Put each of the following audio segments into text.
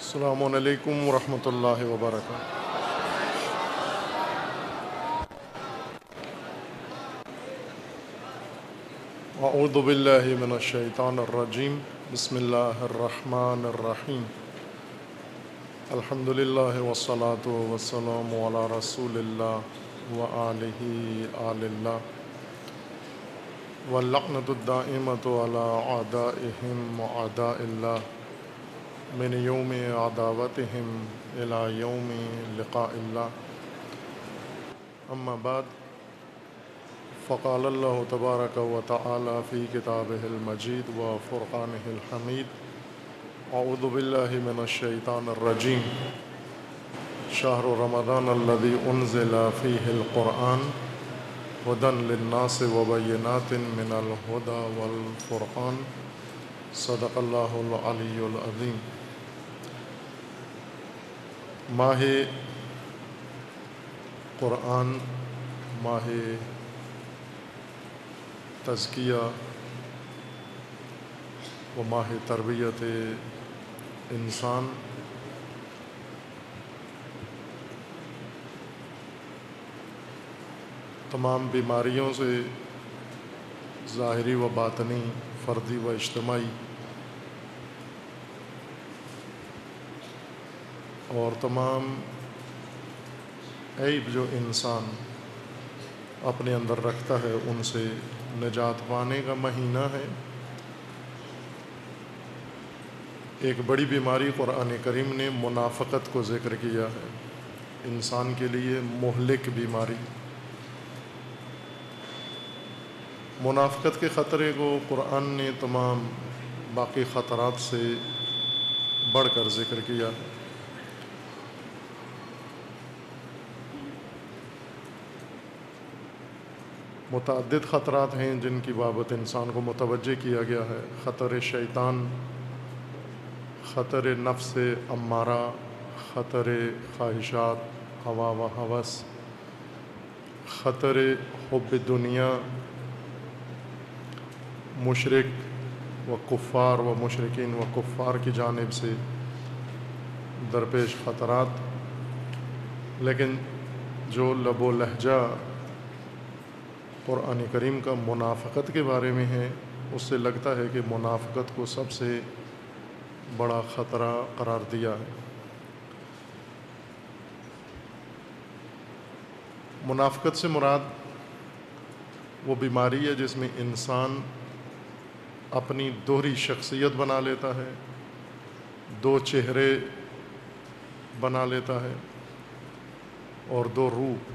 السلام علیکم ورحمۃ اللہ وبرکاتہ۔ اعوذ باللہ من الشیطان الرجیم، بسم اللہ الرحمن الرحیم۔ الحمد للہ والصلاة والسلام علی رسول اللہ وآلہ آل اللہ واللعنۃ الدائمۃ علی اعدائہم وأعداء اللہ من یوم عداوتہم الی یوم لقاء اللہ، اما بعد، فقال اللہ تبارک و تعالی فی کتابہ المجید و فرقانہ الحمید، اعوذ باللہ من الشیطان الرجیم، شہر رمضان الذی انزل فیہ القرآن ھدی للناس وبینات من الھدی والفرقان، صدق اللہ العلی العظیم۔ ماہ قرآن، ماہ تزکیہ و ماہ تربیت انسان، تمام بیماریوں سے ظاہری و باطنی، فردی و اجتماعی، اور تمام عیب جو انسان اپنے اندر رکھتا ہے ان سے نجات پانے کا مہینہ ہے۔ ایک بڑی بیماری قرآن کریم نے منافقت کو ذکر کیا ہے، انسان کے لیے مہلک بیماری۔ منافقت کے خطرے کو قرآن نے تمام باقی خطرات سے بڑھ کر ذکر کیا ہے۔ متعدد خطرات ہیں جن کی بابت انسان کو متوجہ کیا گیا ہے۔ خطر شیطان، خطر نفس امارہ، خطر خواہشات، ہوا و ہوس، خطر حب دنیا، مشرک و کفار و مشرکین و کفار کی جانب سے درپیش خطرات۔ لیکن جو لب و لہجہ قرآن کریم کا منافقت کے بارے میں ہے، اس سے لگتا ہے کہ منافقت کو سب سے بڑا خطرہ قرار دیا ہے۔ منافقت سے مراد وہ بیماری ہے جس میں انسان اپنی دوہری شخصیت بنا لیتا ہے، دو چہرے بنا لیتا ہے اور دو روح،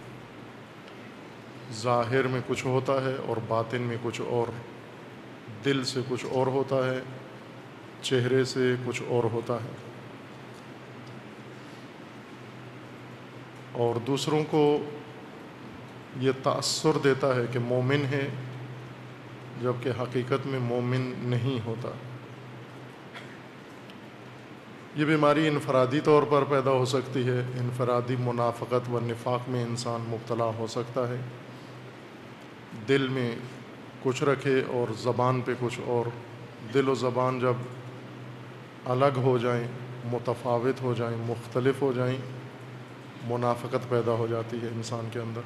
ظاہر میں کچھ ہوتا ہے اور باطن میں کچھ اور، دل سے کچھ اور ہوتا ہے، چہرے سے کچھ اور ہوتا ہے، اور دوسروں کو یہ تأثر دیتا ہے کہ مومن ہے، جبکہ حقیقت میں مومن نہیں ہوتا۔ یہ بیماری انفرادی طور پر پیدا ہو سکتی ہے، انفرادی منافقت و نفاق میں انسان مبتلا ہو سکتا ہے، دل میں کچھ رکھے اور زبان پہ کچھ اور۔ دل و زبان جب الگ ہو جائیں، متفاوت ہو جائیں، مختلف ہو جائیں، منافقت پیدا ہو جاتی ہے انسان کے اندر۔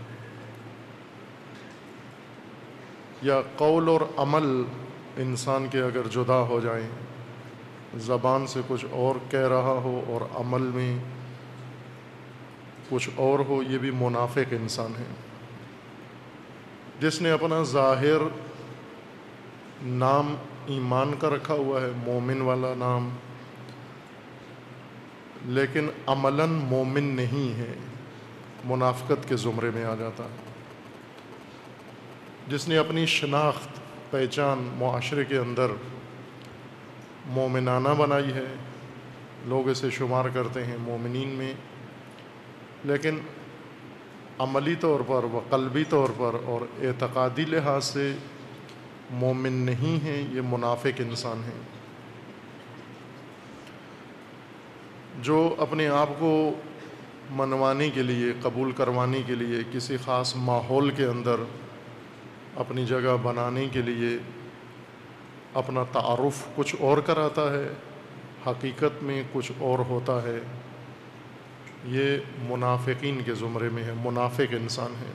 یا قول اور عمل انسان کے اگر جدا ہو جائیں، زبان سے کچھ اور کہہ رہا ہو اور عمل میں کچھ اور ہو، یہ بھی منافق انسان ہے۔ جس نے اپنا ظاہر نام ایمان کا رکھا ہوا ہے، مومن والا نام، لیکن عملاً مومن نہیں ہے، منافقت کے زمرے میں آ جاتا ہے۔ جس نے اپنی شناخت، پہچان معاشرے کے اندر مومنانہ بنائی ہے، لوگ اسے شمار کرتے ہیں مومنین میں، لیکن عملی طور پر و قلبی طور پر اور اعتقادی لحاظ سے مومن نہیں ہیں، یہ منافق انسان ہیں۔ جو اپنے آپ کو منوانے کے لیے، قبول کروانے کے لیے، کسی خاص ماحول کے اندر اپنی جگہ بنانے کے لیے اپنا تعارف کچھ اور کراتا ہے، حقیقت میں کچھ اور ہوتا ہے، یہ منافقین کے زمرے میں ہے، منافق انسان ہے۔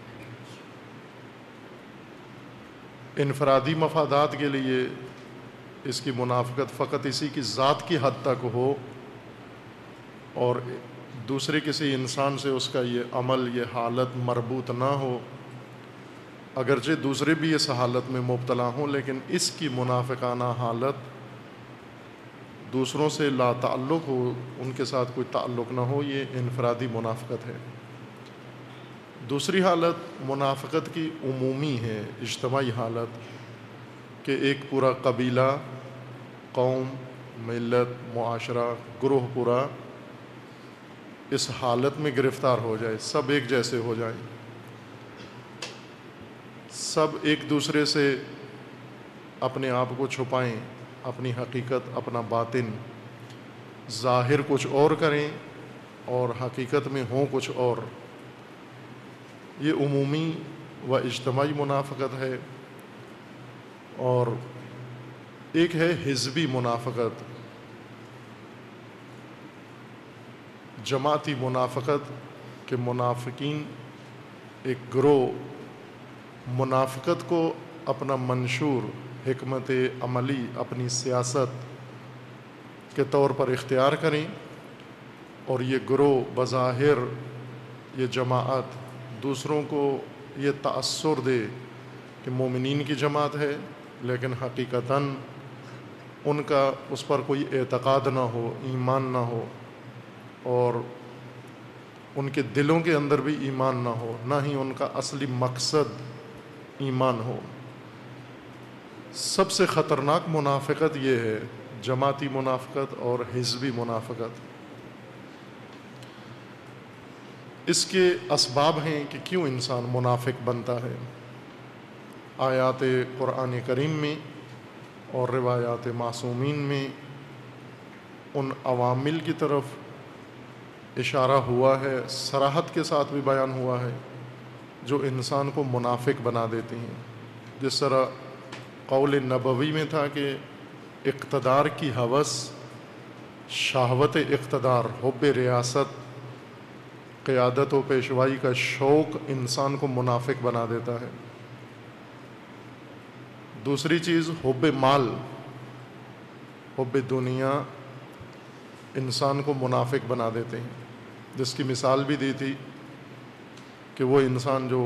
انفرادی مفادات کے لیے اس کی منافقت فقط اسی کی ذات کی حد تک ہو اور دوسرے کسی انسان سے اس کا یہ عمل، یہ حالت مربوط نہ ہو، اگرچہ دوسرے بھی اس حالت میں مبتلا ہوں، لیکن اس کی منافقانہ حالت دوسروں سے لا تعلق ہو، ان کے ساتھ کوئی تعلق نہ ہو، یہ انفرادی منافقت ہے۔ دوسری حالت منافقت کی عمومی ہے، اجتماعی حالت، کہ ایک پورا قبیلہ، قوم، ملت، معاشرہ، گروہ پورا اس حالت میں گرفتار ہو جائے، سب ایک جیسے ہو جائیں، سب ایک دوسرے سے اپنے آپ کو چھپائیں، اپنی حقیقت، اپنا باطن ظاہر کچھ اور کریں اور حقیقت میں ہوں کچھ اور۔ یہ عمومی و اجتماعی منافقت ہے۔ اور ایک ہے حزبی منافقت، جماعتی منافقت، کہ منافقین ایک گروہ منافقت کو اپنا منشور، حکمت عملی، اپنی سیاست کے طور پر اختیار کریں، اور یہ گروہ بظاہر، یہ جماعت دوسروں کو یہ تأثر دے کہ مومنین کی جماعت ہے، لیکن حقیقتاً ان کا اس پر کوئی اعتقاد نہ ہو، ایمان نہ ہو، اور ان کے دلوں کے اندر بھی ایمان نہ ہو، نہ ہی ان کا اصلی مقصد ایمان ہو۔ سب سے خطرناک منافقت یہ ہے، جماعتی منافقت اور حزبی منافقت۔ اس کے اسباب ہیں کہ کیوں انسان منافق بنتا ہے۔ آیات قرآن کریم میں اور روایات معصومین میں ان عوامل کی طرف اشارہ ہوا ہے، صراحت کے ساتھ بھی بیان ہوا ہے، جو انسان کو منافق بنا دیتی ہیں۔ جس طرح قول نبوی میں تھا کہ اقتدار کی ہوس، شہوت اقتدار، حب ریاست، قیادت و پیشوائی کا شوق انسان کو منافق بنا دیتا ہے۔ دوسری چیز حب مال، حب دنیا انسان کو منافق بنا دیتے ہیں، جس کی مثال بھی دی تھی کہ وہ انسان جو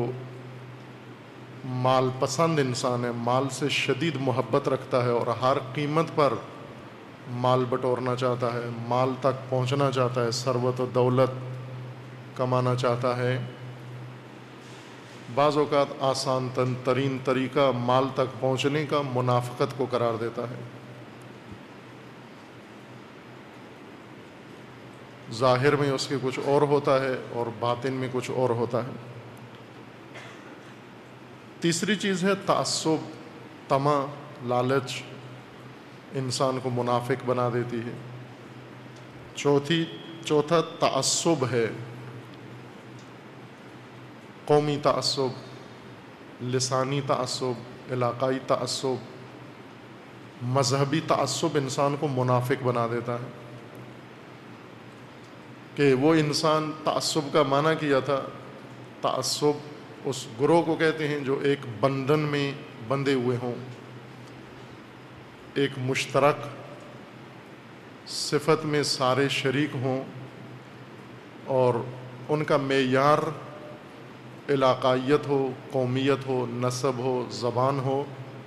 مال پسند انسان ہے، مال سے شدید محبت رکھتا ہے اور ہر قیمت پر مال بٹورنا چاہتا ہے، مال تک پہنچنا چاہتا ہے، ثروت و دولت کمانا چاہتا ہے، بعض اوقات آسان ترین طریقہ مال تک پہنچنے کا منافقت کو قرار دیتا ہے۔ ظاہر میں اس کے کچھ اور ہوتا ہے اور باطن میں کچھ اور ہوتا ہے۔ تیسری چیز ہے تعصب، طمع، لالچ انسان کو منافق بنا دیتی ہے۔ چوتھا تعصب ہے، قومی تعصب، لسانی تعصب، علاقائی تعصب، مذہبی تعصب انسان کو منافق بنا دیتا ہے۔ کہ وہ انسان تعصب کا معنی کیا تھا، تعصب اس گروہ کو کہتے ہیں جو ایک بندھن میں بندھے ہوئے ہوں، ایک مشترک صفت میں سارے شریک ہوں، اور ان کا معیار علاقائیت ہو، قومیت ہو، نسب ہو، زبان ہو،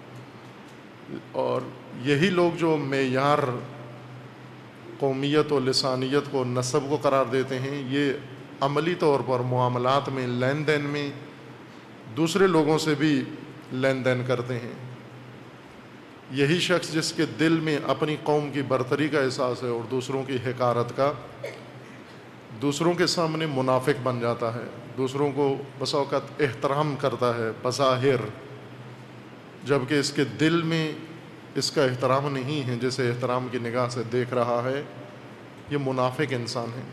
اور یہی لوگ جو معیار قومیت و لسانیت کو، نسب کو قرار دیتے ہیں، یہ عملی طور پر معاملات میں، لین دین میں دوسرے لوگوں سے بھی لین دین کرتے ہیں۔ یہی شخص جس کے دل میں اپنی قوم کی برتری کا احساس ہے اور دوسروں کی حقارت کا، دوسروں کے سامنے منافق بن جاتا ہے، دوسروں کو بسا اوقات احترام کرتا ہے بظاہر، جبکہ اس کے دل میں اس کا احترام نہیں ہے، جسے احترام کی نگاہ سے دیکھ رہا ہے، یہ منافق انسان ہے۔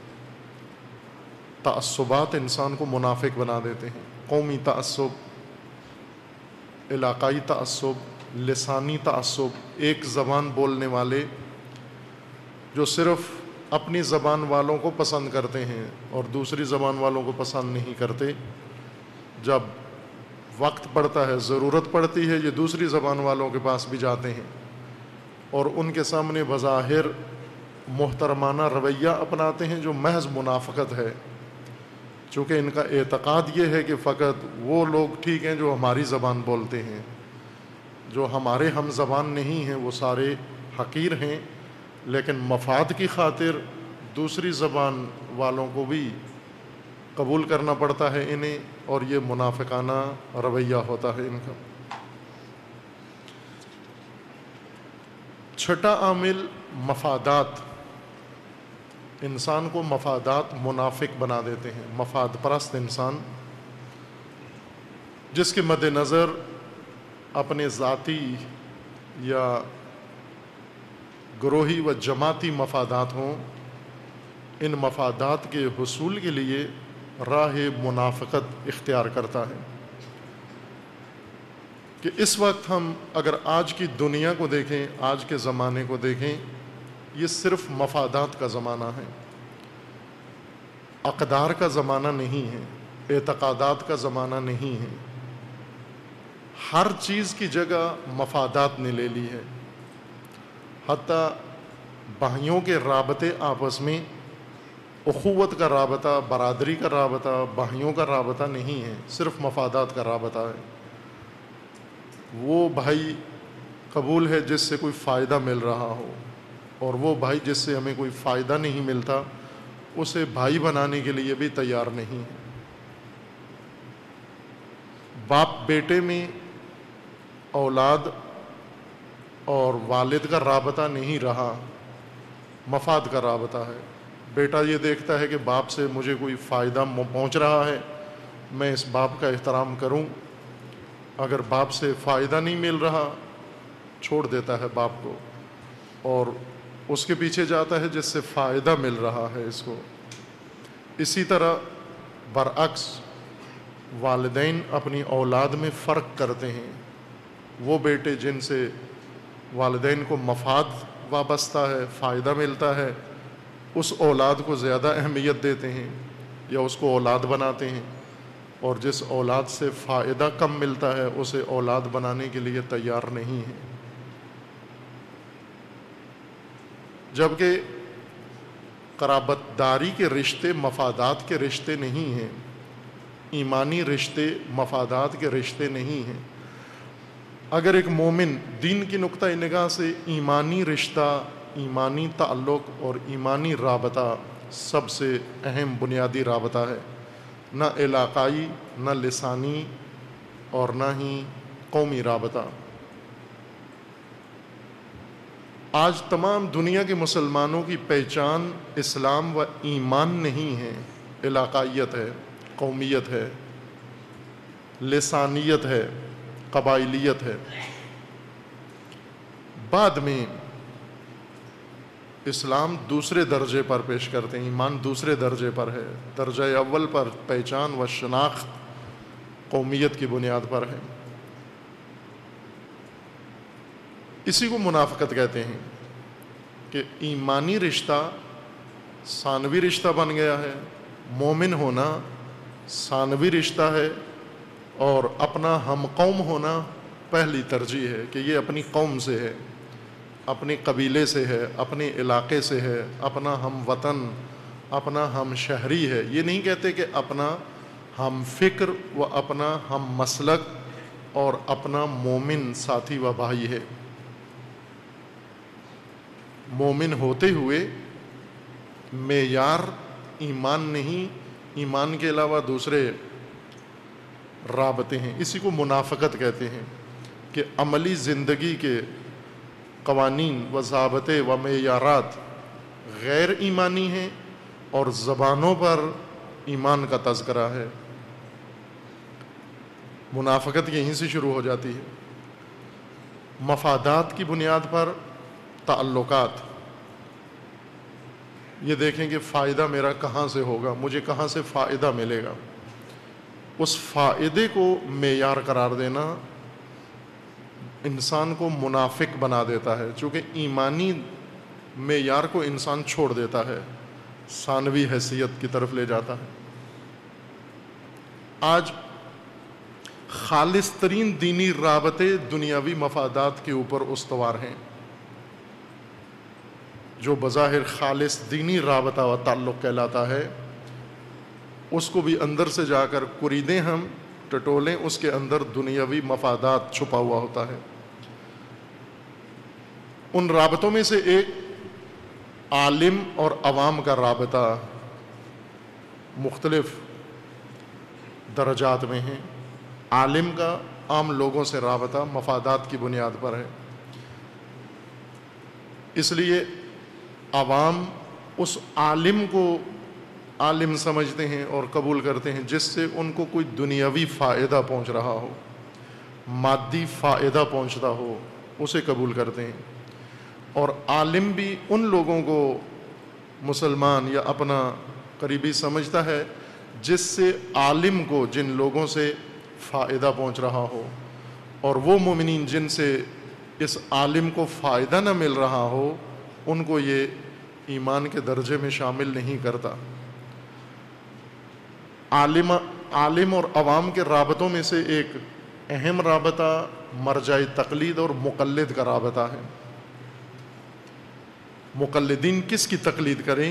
تعصبات انسان کو منافق بنا دیتے ہیں، قومی تعصب، علاقائی تعصب، لسانی تعصب، ایک زبان بولنے والے جو صرف اپنی زبان والوں کو پسند کرتے ہیں اور دوسری زبان والوں کو پسند نہیں کرتے، جب وقت پڑتا ہے، ضرورت پڑتی ہے، یہ دوسری زبان والوں کے پاس بھی جاتے ہیں اور ان کے سامنے بظاہر محترمانہ رویہ اپناتے ہیں جو محض منافقت ہے، چونکہ ان کا اعتقاد یہ ہے کہ فقط وہ لوگ ٹھیک ہیں جو ہماری زبان بولتے ہیں، جو ہمارے ہم زبان نہیں ہیں وہ سارے حقیر ہیں، لیکن مفاد کی خاطر دوسری زبان والوں کو بھی قبول کرنا پڑتا ہے انہیں، اور یہ منافقانہ رویہ ہوتا ہے ان کا۔ چھٹا عامل مفادات، انسان کو مفادات منافق بنا دیتے ہیں۔ مفاد پرست انسان جس کے مد نظر اپنے ذاتی یا گروہی و جماعتی مفادات ہوں، ان مفادات کے حصول کے لیے راہ منافقت اختیار کرتا ہے۔ کہ اس وقت ہم اگر آج کی دنیا کو دیکھیں، آج کے زمانے کو دیکھیں، یہ صرف مفادات کا زمانہ ہے، اقدار کا زمانہ نہیں ہے، اعتقادات کا زمانہ نہیں ہے۔ ہر چیز کی جگہ مفادات نے لے لی ہے، حتیٰ بھائیوں کے رابطے آپس میں اخوت کا رابطہ، برادری کا رابطہ، بھائیوں کا رابطہ نہیں ہے، صرف مفادات کا رابطہ ہے۔ وہ بھائی قبول ہے جس سے کوئی فائدہ مل رہا ہو، اور وہ بھائی جس سے ہمیں کوئی فائدہ نہیں ملتا اسے بھائی بنانے کے لیے بھی تیار نہیں ہے۔ باپ بیٹے میں اولاد اور والد کا رابطہ نہیں رہا، مفاد کا رابطہ ہے۔ بیٹا یہ دیکھتا ہے کہ باپ سے مجھے کوئی فائدہ پہنچ رہا ہے، میں اس باپ کا احترام کروں۔ اگر باپ سے فائدہ نہیں مل رہا چھوڑ دیتا ہے باپ کو، اور اس کے پیچھے جاتا ہے جس سے فائدہ مل رہا ہے اس کو۔ اسی طرح برعکس والدین اپنی اولاد میں فرق کرتے ہیں۔ وہ بیٹے جن سے والدین کو مفاد وابستہ ہے، فائدہ ملتا ہے، اس اولاد کو زیادہ اہمیت دیتے ہیں یا اس کو اولاد بناتے ہیں، اور جس اولاد سے فائدہ کم ملتا ہے اسے اولاد بنانے کے لیے تیار نہیں ہے۔ جبکہ قرابت داری کے رشتے مفادات کے رشتے نہیں ہیں، ایمانی رشتے مفادات کے رشتے نہیں ہیں۔ اگر ایک مومن دین کی نقطہ نگاہ سے ایمانی رشتہ، ایمانی تعلق اور ایمانی رابطہ سب سے اہم بنیادی رابطہ ہے، نہ علاقائی، نہ لسانی اور نہ ہی قومی رابطہ۔ آج تمام دنیا کے مسلمانوں کی پہچان اسلام و ایمان نہیں ہے، علاقائیت ہے، قومیت ہے، لسانیت ہے، قبائلیت ہے۔ بعد میں اسلام دوسرے درجے پر پیش کرتے ہیں، ایمان دوسرے درجے پر ہے، درجہ اول پر پہچان و شناخت قومیت کی بنیاد پر ہے۔ اسی کو منافقت کہتے ہیں کہ ایمانی رشتہ ثانوی رشتہ بن گیا ہے، مومن ہونا ثانوی رشتہ ہے، اور اپنا ہم قوم ہونا پہلی ترجیح ہے کہ یہ اپنی قوم سے ہے، اپنے قبیلے سے ہے، اپنے علاقے سے ہے، اپنا ہم وطن، اپنا ہم شہری ہے۔ یہ نہیں کہتے کہ اپنا ہم فکر و اپنا ہم مسلک اور اپنا مومن ساتھی و بھائی ہے۔ مومن ہوتے ہوئے معیار ایمان نہیں، ایمان کے علاوہ دوسرے رابطے ہیں۔ اسی کو منافقت کہتے ہیں کہ عملی زندگی کے قوانین و ضابطے و معیارات غیر ایمانی ہیں اور زبانوں پر ایمان کا تذکرہ ہے۔ منافقت یہیں سے شروع ہو جاتی ہے۔ مفادات کی بنیاد پر تعلقات، یہ دیکھیں کہ فائدہ میرا کہاں سے ہوگا، مجھے کہاں سے فائدہ ملے گا، اس فائدے کو معیار قرار دینا انسان کو منافق بنا دیتا ہے۔ چونکہ ایمانی معیار کو انسان چھوڑ دیتا ہے، ثانوی حیثیت کی طرف لے جاتا ہے۔ آج خالص ترین دینی رابطے دنیاوی مفادات کے اوپر استوار ہیں۔ جو بظاہر خالص دینی رابطہ و تعلق کہلاتا ہے، اس کو بھی اندر سے جا کر کریدیں ہم ٹٹولیں، اس کے اندر دنیاوی مفادات چھپا ہوا ہوتا ہے۔ ان رابطوں میں سے ایک عالم اور عوام کا رابطہ مختلف درجات میں ہیں۔ عالم کا عام لوگوں سے رابطہ مفادات کی بنیاد پر ہے، اس لیے عوام اس عالم کو عالم سمجھتے ہیں اور قبول کرتے ہیں جس سے ان کو کوئی دنیاوی فائدہ پہنچ رہا ہو، مادی فائدہ پہنچتا ہو، اسے قبول کرتے ہیں۔ اور عالم بھی ان لوگوں کو مسلمان یا اپنا قریبی سمجھتا ہے جس سے عالم کو جن لوگوں سے فائدہ پہنچ رہا ہو، اور وہ مومنین جن سے اس عالم کو فائدہ نہ مل رہا ہو ان کو یہ ایمان کے درجے میں شامل نہیں کرتا۔ عالم اور عوام کے رابطوں میں سے ایک اہم رابطہ مرجع تقلید اور مقلد کا رابطہ ہے۔ مقلدین کس کی تقلید کریں؟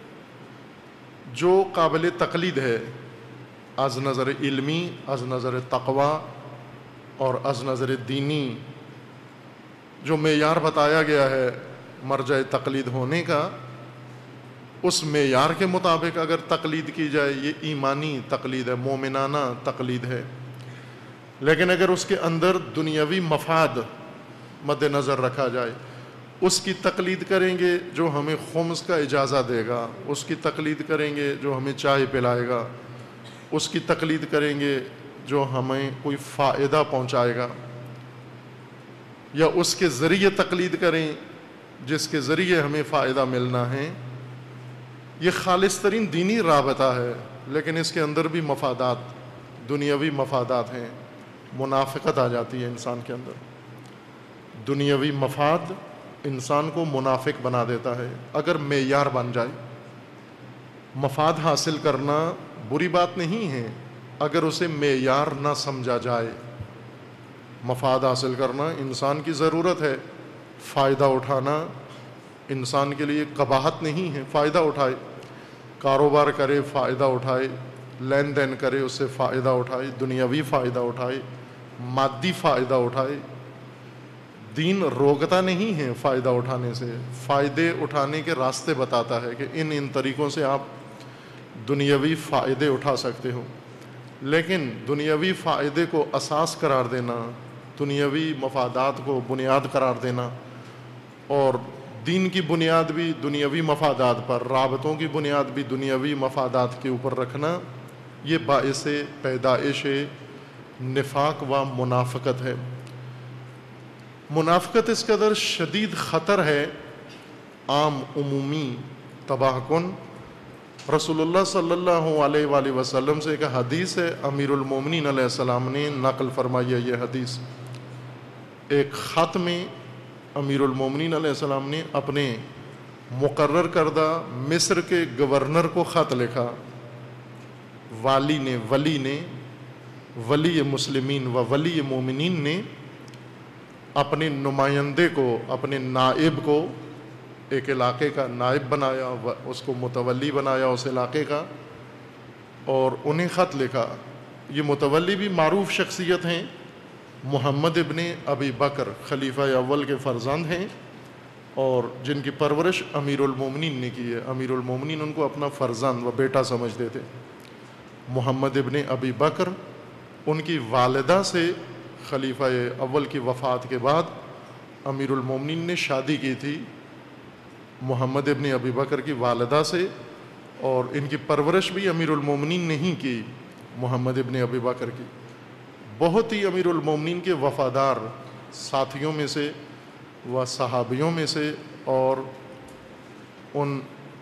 جو قابل تقلید ہے از نظر علمی، از نظر تقوی اور از نظر دینی۔ جو معیار بتایا گیا ہے مرجع تقلید ہونے کا، اس معیار کے مطابق اگر تقلید کی جائے یہ ایمانی تقلید ہے، مومنانہ تقلید ہے۔ لیکن اگر اس کے اندر دنیاوی مفاد مد نظر رکھا جائے، اس کی تقلید کریں گے جو ہمیں خمس کا اجازہ دے گا، اس کی تقلید کریں گے جو ہمیں چائے پلائے گا، اس کی تقلید کریں گے جو ہمیں کوئی فائدہ پہنچائے گا، یا اس کے ذریعے تقلید کریں جس کے ذریعے ہمیں فائدہ ملنا ہے، یہ خالص ترین دینی رابطہ ہے، لیکن اس کے اندر بھی مفادات، دنیاوی مفادات ہیں۔ منافقت آ جاتی ہے انسان کے اندر۔ دنیاوی مفاد انسان کو منافق بنا دیتا ہے۔ اگر معیار بن جائے، مفاد حاصل کرنا بری بات نہیں ہے اگر اسے معیار نہ سمجھا جائے۔ مفاد حاصل کرنا انسان کی ضرورت ہے، فائدہ اٹھانا انسان کے لیے قباحت نہیں ہے، فائدہ اٹھائے، کاروبار کرے فائدہ اٹھائے، لین دین کرے اس سے فائدہ اٹھائے، دنیاوی فائدہ اٹھائے، مادی فائدہ اٹھائے۔ دین روکتا نہیں ہے فائدہ اٹھانے سے، فائدے اٹھانے کے راستے بتاتا ہے کہ ان طریقوں سے آپ دنیاوی فائدے اٹھا سکتے ہو۔ لیکن دنیاوی فائدے کو اساس قرار دینا، دنیاوی مفادات کو بنیاد قرار دینا، اور دین کی بنیاد بھی دنیاوی مفادات پر، رابطوں کی بنیاد بھی دنیاوی مفادات کے اوپر رکھنا، یہ باعث پیدائش نفاق و منافقت ہے۔ منافقت اس قدر شدید خطر ہے، عام عمومی تباہ کن۔ رسول اللہ صلی اللہ علیہ وآلہ وسلم سے ایک حدیث ہے، امیر المومنین علیہ السلام نے نقل فرمائی ہے یہ حدیث۔ ایک خط میں امیر المومنین علیہ السلام نے اپنے مقرر کردہ مصر کے گورنر کو خط لکھا۔ ولی مسلمین و ولی مومنین نے اپنے نمائندے کو، اپنے نائب کو، ایک علاقے کا نائب بنایا، اس کو متولی بنایا اس علاقے کا، اور انہیں خط لکھا۔ یہ متولی بھی معروف شخصیت ہیں، محمد ابن ابی بکر خلیفہ اول کے فرزند ہیں، اور جن کی پرورش امیر المومنین نے کی ہے۔ امیر المومنین ان کو اپنا فرزند و بیٹا سمجھتے تھے۔ محمد ابن ابی بکر، ان کی والدہ سے خلیفہ اول کی وفات کے بعد امیر المومنین نے شادی کی تھی محمد ابن ابی بکر کی والدہ سے، اور ان کی پرورش بھی امیر المومنین نے ہی کی، محمد ابن ابی بکر کی۔ بہت ہی امیر المومنین کے وفادار ساتھیوں میں سے و صحابیوں میں سے اور ان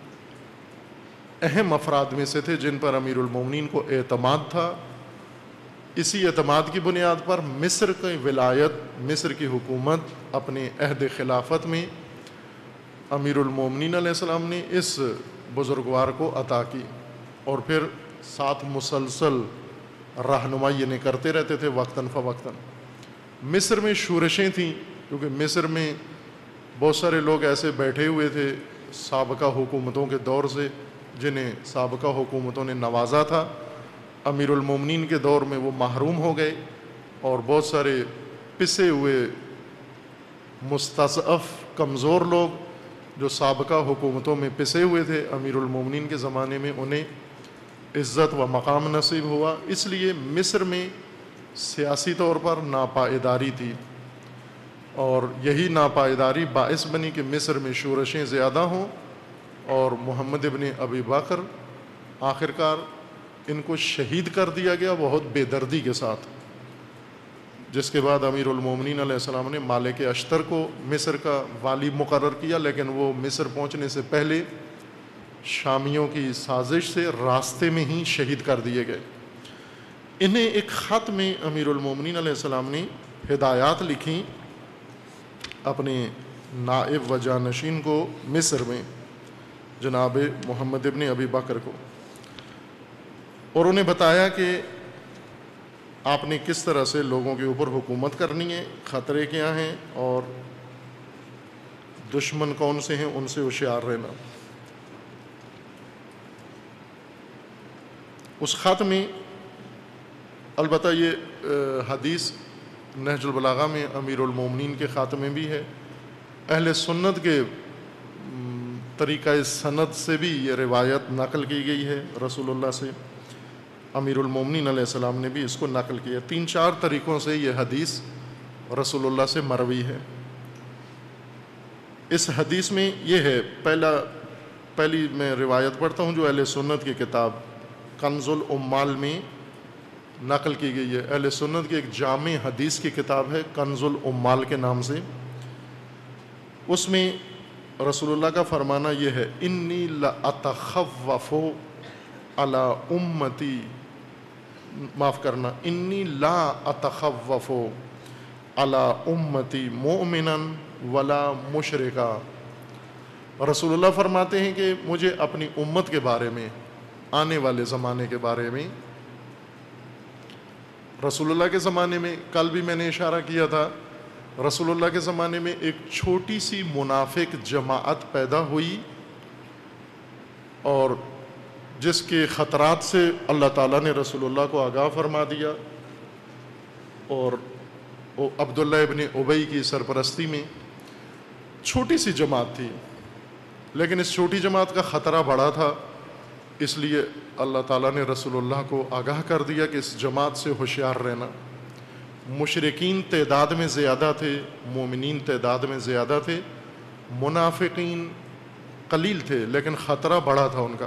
اہم افراد میں سے تھے جن پر امیر المومنین کو اعتماد تھا۔ اسی اعتماد کی بنیاد پر مصر کی ولایت، مصر کی حکومت اپنے عہد خلافت میں امیر المومنین علیہ السلام نے اس بزرگوار کو عطا کی، اور پھر ساتھ مسلسل رہنمائی یعنی کرتے رہتے تھے وقتاً فوقتاً۔ مصر میں شورشیں تھیں، کیونکہ مصر میں بہت سارے لوگ ایسے بیٹھے ہوئے تھے سابقہ حکومتوں کے دور سے، جنہیں سابقہ حکومتوں نے نوازا تھا۔ امیر المومنین کے دور میں وہ محروم ہو گئے، اور بہت سارے پسے ہوئے مستضعف کمزور لوگ جو سابقہ حکومتوں میں پسے ہوئے تھے، امیر المومنین کے زمانے میں انہیں عزت و مقام نصیب ہوا۔ اس لیے مصر میں سیاسی طور پر ناپائیداری تھی، اور یہی ناپائیداری باعث بنی کہ مصر میں شورشیں زیادہ ہوں، اور محمد ابن ابی بکر آخرکار ان کو شہید کر دیا گیا بہت بے دردی کے ساتھ، جس کے بعد امیر المومنین علیہ السلام نے مالک اشتر کو مصر کا والی مقرر کیا، لیکن وہ مصر پہنچنے سے پہلے شامیوں کی سازش سے راستے میں ہی شہید کر دیے گئے۔ انہیں ایک خط میں امیر المومنین علیہ السلام نے ہدایات لکھیں اپنے نائب و جانشین کو مصر میں، جناب محمد ابن ابی بکر کو، اور انہیں بتایا کہ آپ نے کس طرح سے لوگوں کے اوپر حکومت کرنی ہے، خطرے کیا ہیں، اور دشمن کون سے ہیں، ان سے ہوشیار رہنا۔ اس خط میں البتہ یہ حدیث نہج البلاغہ میں امیر المومنین کے خط میں بھی ہے، اہل سنت کے طریقہ سند سے بھی یہ روایت نقل کی گئی ہے رسول اللہ سے، امیر المومنین علیہ السلام نے بھی اس کو نقل کیا۔ 3-4 طریقوں سے یہ حدیث رسول اللہ سے مروی ہے۔ اس حدیث میں یہ ہے، پہلی میں روایت پڑھتا ہوں جو اہل سنت کی کتاب کنز العمال میں نقل کی گئی ہے۔ اہل سنت کی ایک جامع حدیث کی کتاب ہے کنز العمال کے نام سے، اس میں رسول اللہ کا فرمانا یہ ہے، انی لاتخوف علی امتی، معاف کرنا، انی لا اتخوف علی امتی مؤمنا ولا مشرکا۔ رسول اللہ فرماتے ہیں کہ مجھے اپنی امت کے بارے میں، آنے والے زمانے کے بارے میں، رسول اللہ کے زمانے میں، کل بھی میں نے اشارہ کیا تھا، رسول اللہ کے زمانے میں ایک چھوٹی سی منافق جماعت پیدا ہوئی، اور جس کے خطرات سے اللہ تعالیٰ نے رسول اللہ کو آگاہ فرما دیا، اور وہ عبداللہ ابن ابی کی سرپرستی میں چھوٹی سی جماعت تھی، لیکن اس چھوٹی جماعت کا خطرہ بڑا تھا، اس لیے اللہ تعالیٰ نے رسول اللہ کو آگاہ کر دیا کہ اس جماعت سے ہوشیار رہنا۔ مشرکین تعداد میں زیادہ تھے، مومنین تعداد میں زیادہ تھے، منافقین قلیل تھے، لیکن خطرہ بڑا تھا ان کا،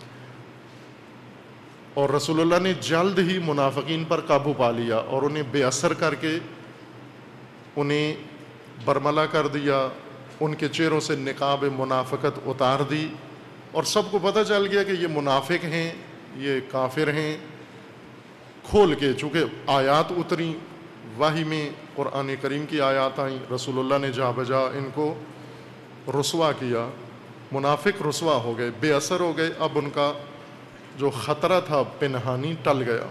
اور رسول اللہ نے جلد ہی منافقین پر قابو پا لیا اور انہیں بے اثر کر کے انہیں برملا کر دیا، ان کے چہروں سے نقاب منافقت اتار دی، اور سب کو پتہ چل گیا کہ یہ منافق ہیں، یہ کافر ہیں، کھول کے، چونکہ آیات اتریں، وحی میں قرآن کریم کی آیات آئیں، رسول اللہ نے جا بجا ان کو رسوا کیا، منافق رسوا ہو گئے، بے اثر ہو گئے، اب ان کا جو خطرہ تھا پنہانی ٹل گیا۔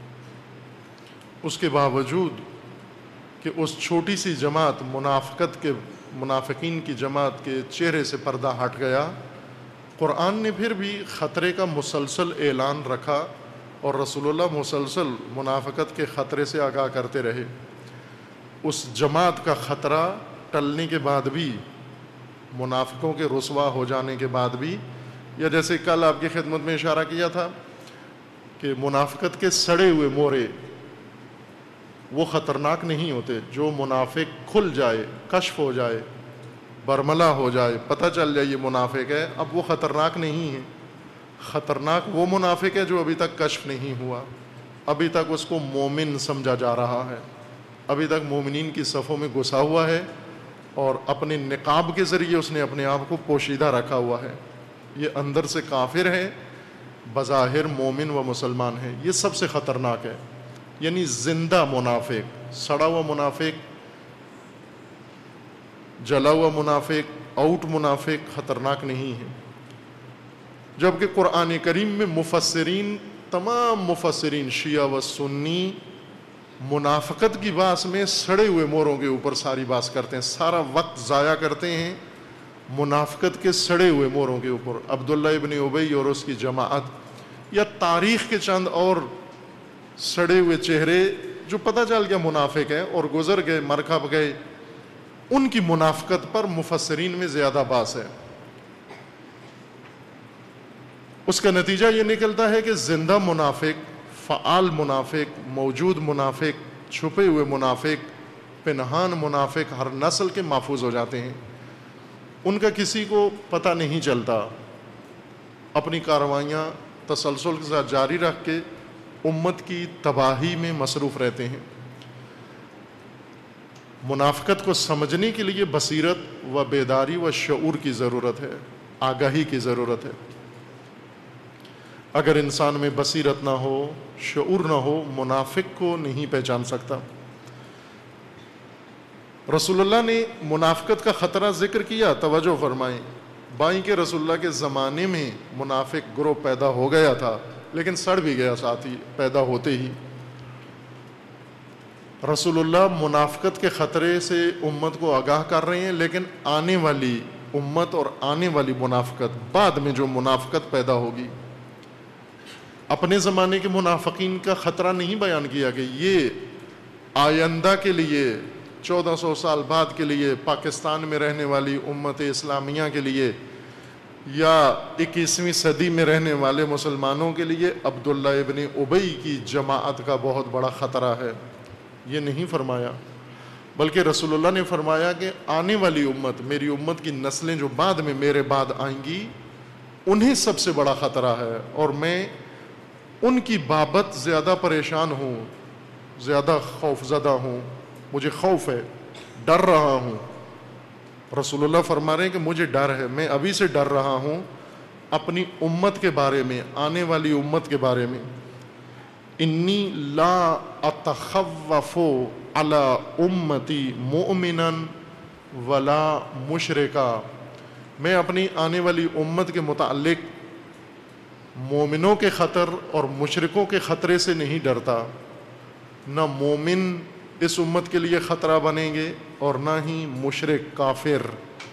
اس کے باوجود کہ اس چھوٹی سی جماعت منافقین کی جماعت کے چہرے سے پردہ ہٹ گیا، قرآن نے پھر بھی خطرے کا مسلسل اعلان رکھا، اور رسول اللہ مسلسل منافقت کے خطرے سے آگاہ کرتے رہے۔ اس جماعت کا خطرہ ٹلنے کے بعد بھی، منافقوں کے رسوا ہو جانے کے بعد بھی، یا جیسے کل آپ کی خدمت میں اشارہ کیا تھا کہ منافقت کے سڑے ہوئے مورے وہ خطرناک نہیں ہوتے، جو منافق کھل جائے، کشف ہو جائے، برملا ہو جائے، پتہ چل جائے یہ منافق ہے، اب وہ خطرناک نہیں ہے۔ خطرناک وہ منافق ہے جو ابھی تک کشف نہیں ہوا، ابھی تک اس کو مومن سمجھا جا رہا ہے، ابھی تک مومنین کی صفوں میں گھسا ہوا ہے، اور اپنے نقاب کے ذریعے اس نے اپنے آپ کو پوشیدہ رکھا ہوا ہے، یہ اندر سے کافر ہے، بظاہر مومن و مسلمان ہے۔ یہ سب سے خطرناک ہے، یعنی زندہ منافق، سڑا ہوا منافق جلا ہوا منافق، آؤٹ منافق خطرناک نہیں ہے، جبکہ قرآن کریم میں مفسرین، تمام مفسرین شیعہ و سنی، منافقت کی باس میں سڑے ہوئے موروں کے اوپر ساری باس کرتے ہیں، سارا وقت ضائع کرتے ہیں منافقت کے سڑے ہوئے موروں کے اوپر۔ عبداللہ ابن ابی اور اس کی جماعت، یا تاریخ کے چند اور سڑے ہوئے چہرے جو پتہ چل گیا منافق ہیں اور گزر گئے، مرکب گئے، ان کی منافقت پر مفسرین میں زیادہ باس ہے۔ اس کا نتیجہ یہ نکلتا ہے کہ زندہ منافق، فعال منافق، موجود منافق، چھپے ہوئے منافق، پنہان منافق ہر نسل کے محفوظ ہو جاتے ہیں، ان کا کسی کو پتہ نہیں چلتا، اپنی کارروائیاں تسلسل کے ساتھ جاری رکھ کے امت کی تباہی میں مصروف رہتے ہیں۔ منافقت کو سمجھنے کے لیے بصیرت و بیداری و شعور کی ضرورت ہے، آگاہی کی ضرورت ہے۔ اگر انسان میں بصیرت نہ ہو، شعور نہ ہو، منافق کو نہیں پہچان سکتا۔ رسول اللہ نے منافقت کا خطرہ ذکر کیا، توجہ فرمائیں، بائیں کے رسول اللہ کے زمانے میں منافق گروہ پیدا ہو گیا تھا، لیکن سڑ بھی گیا ساتھ ہی پیدا ہوتے ہی۔ رسول اللہ منافقت کے خطرے سے امت کو آگاہ کر رہے ہیں، لیکن آنے والی امت اور آنے والی منافقت، بعد میں جو منافقت پیدا ہوگی، اپنے زمانے کے منافقین کا خطرہ نہیں بیان کیا کہ یہ آئندہ کے لیے 1400 سال بعد کے لیے پاکستان میں رہنے والی امت اسلامیہ کے لیے یا 21ویں صدی میں رہنے والے مسلمانوں کے لیے عبداللہ ابن ابی کی جماعت کا بہت بڑا خطرہ ہے، یہ نہیں فرمایا، بلکہ رسول اللہ نے فرمایا کہ آنے والی امت، میری امت کی نسلیں جو بعد میں میرے بعد آئیں گی، انہیں سب سے بڑا خطرہ ہے، اور میں ان کی بابت زیادہ پریشان ہوں، زیادہ خوف زدہ ہوں، مجھے خوف ہے، ڈر رہا ہوں۔ رسول اللہ فرما رہے ہیں کہ مجھے ڈر ہے، میں ابھی سے ڈر رہا ہوں اپنی امت کے بارے میں، آنے والی امت کے بارے میں۔ انی لا اتخوف علی امتی مؤمنا ولا مشرکا، میں اپنی آنے والی امت کے متعلق مومنوں کے خطر اور مشرکوں کے خطرے سے نہیں ڈرتا، نہ مومن اس امت کے لیے خطرہ بنیں گے اور نہ ہی مشرک کافر،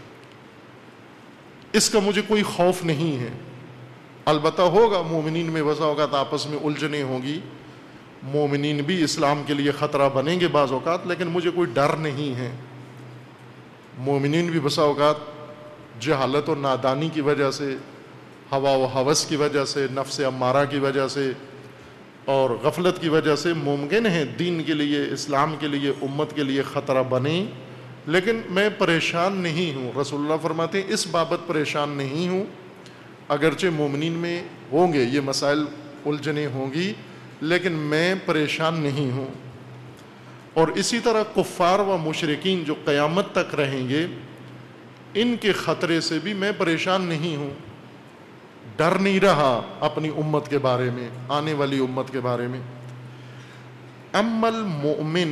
اس کا مجھے کوئی خوف نہیں ہے۔ البتہ ہوگا مومنین میں بسا اوقات آپس میں الجھنیں ہوں گی، مومنین بھی اسلام کے لیے خطرہ بنیں گے بعض اوقات، لیکن مجھے کوئی ڈر نہیں ہے۔ مومنین بھی بسا اوقات جہالت اور نادانی کی وجہ سے، ہوا و ہوس کی وجہ سے، نفس امارہ کی وجہ سے اور غفلت کی وجہ سے ممکن ہے دین کے لیے، اسلام کے لیے، امت کے لیے خطرہ بنے، لیکن میں پریشان نہیں ہوں۔ رسول اللہ فرماتے ہیں اس بابت پریشان نہیں ہوں، اگرچہ مومنین میں ہوں گے یہ مسائل، الجھنیں ہوں گی، لیکن میں پریشان نہیں ہوں۔ اور اسی طرح کفار و مشرکین جو قیامت تک رہیں گے، ان کے خطرے سے بھی میں پریشان نہیں ہوں، ڈر نہیں رہا اپنی امت کے بارے میں، آنے والی امت کے بارے میں۔ اما المؤمن،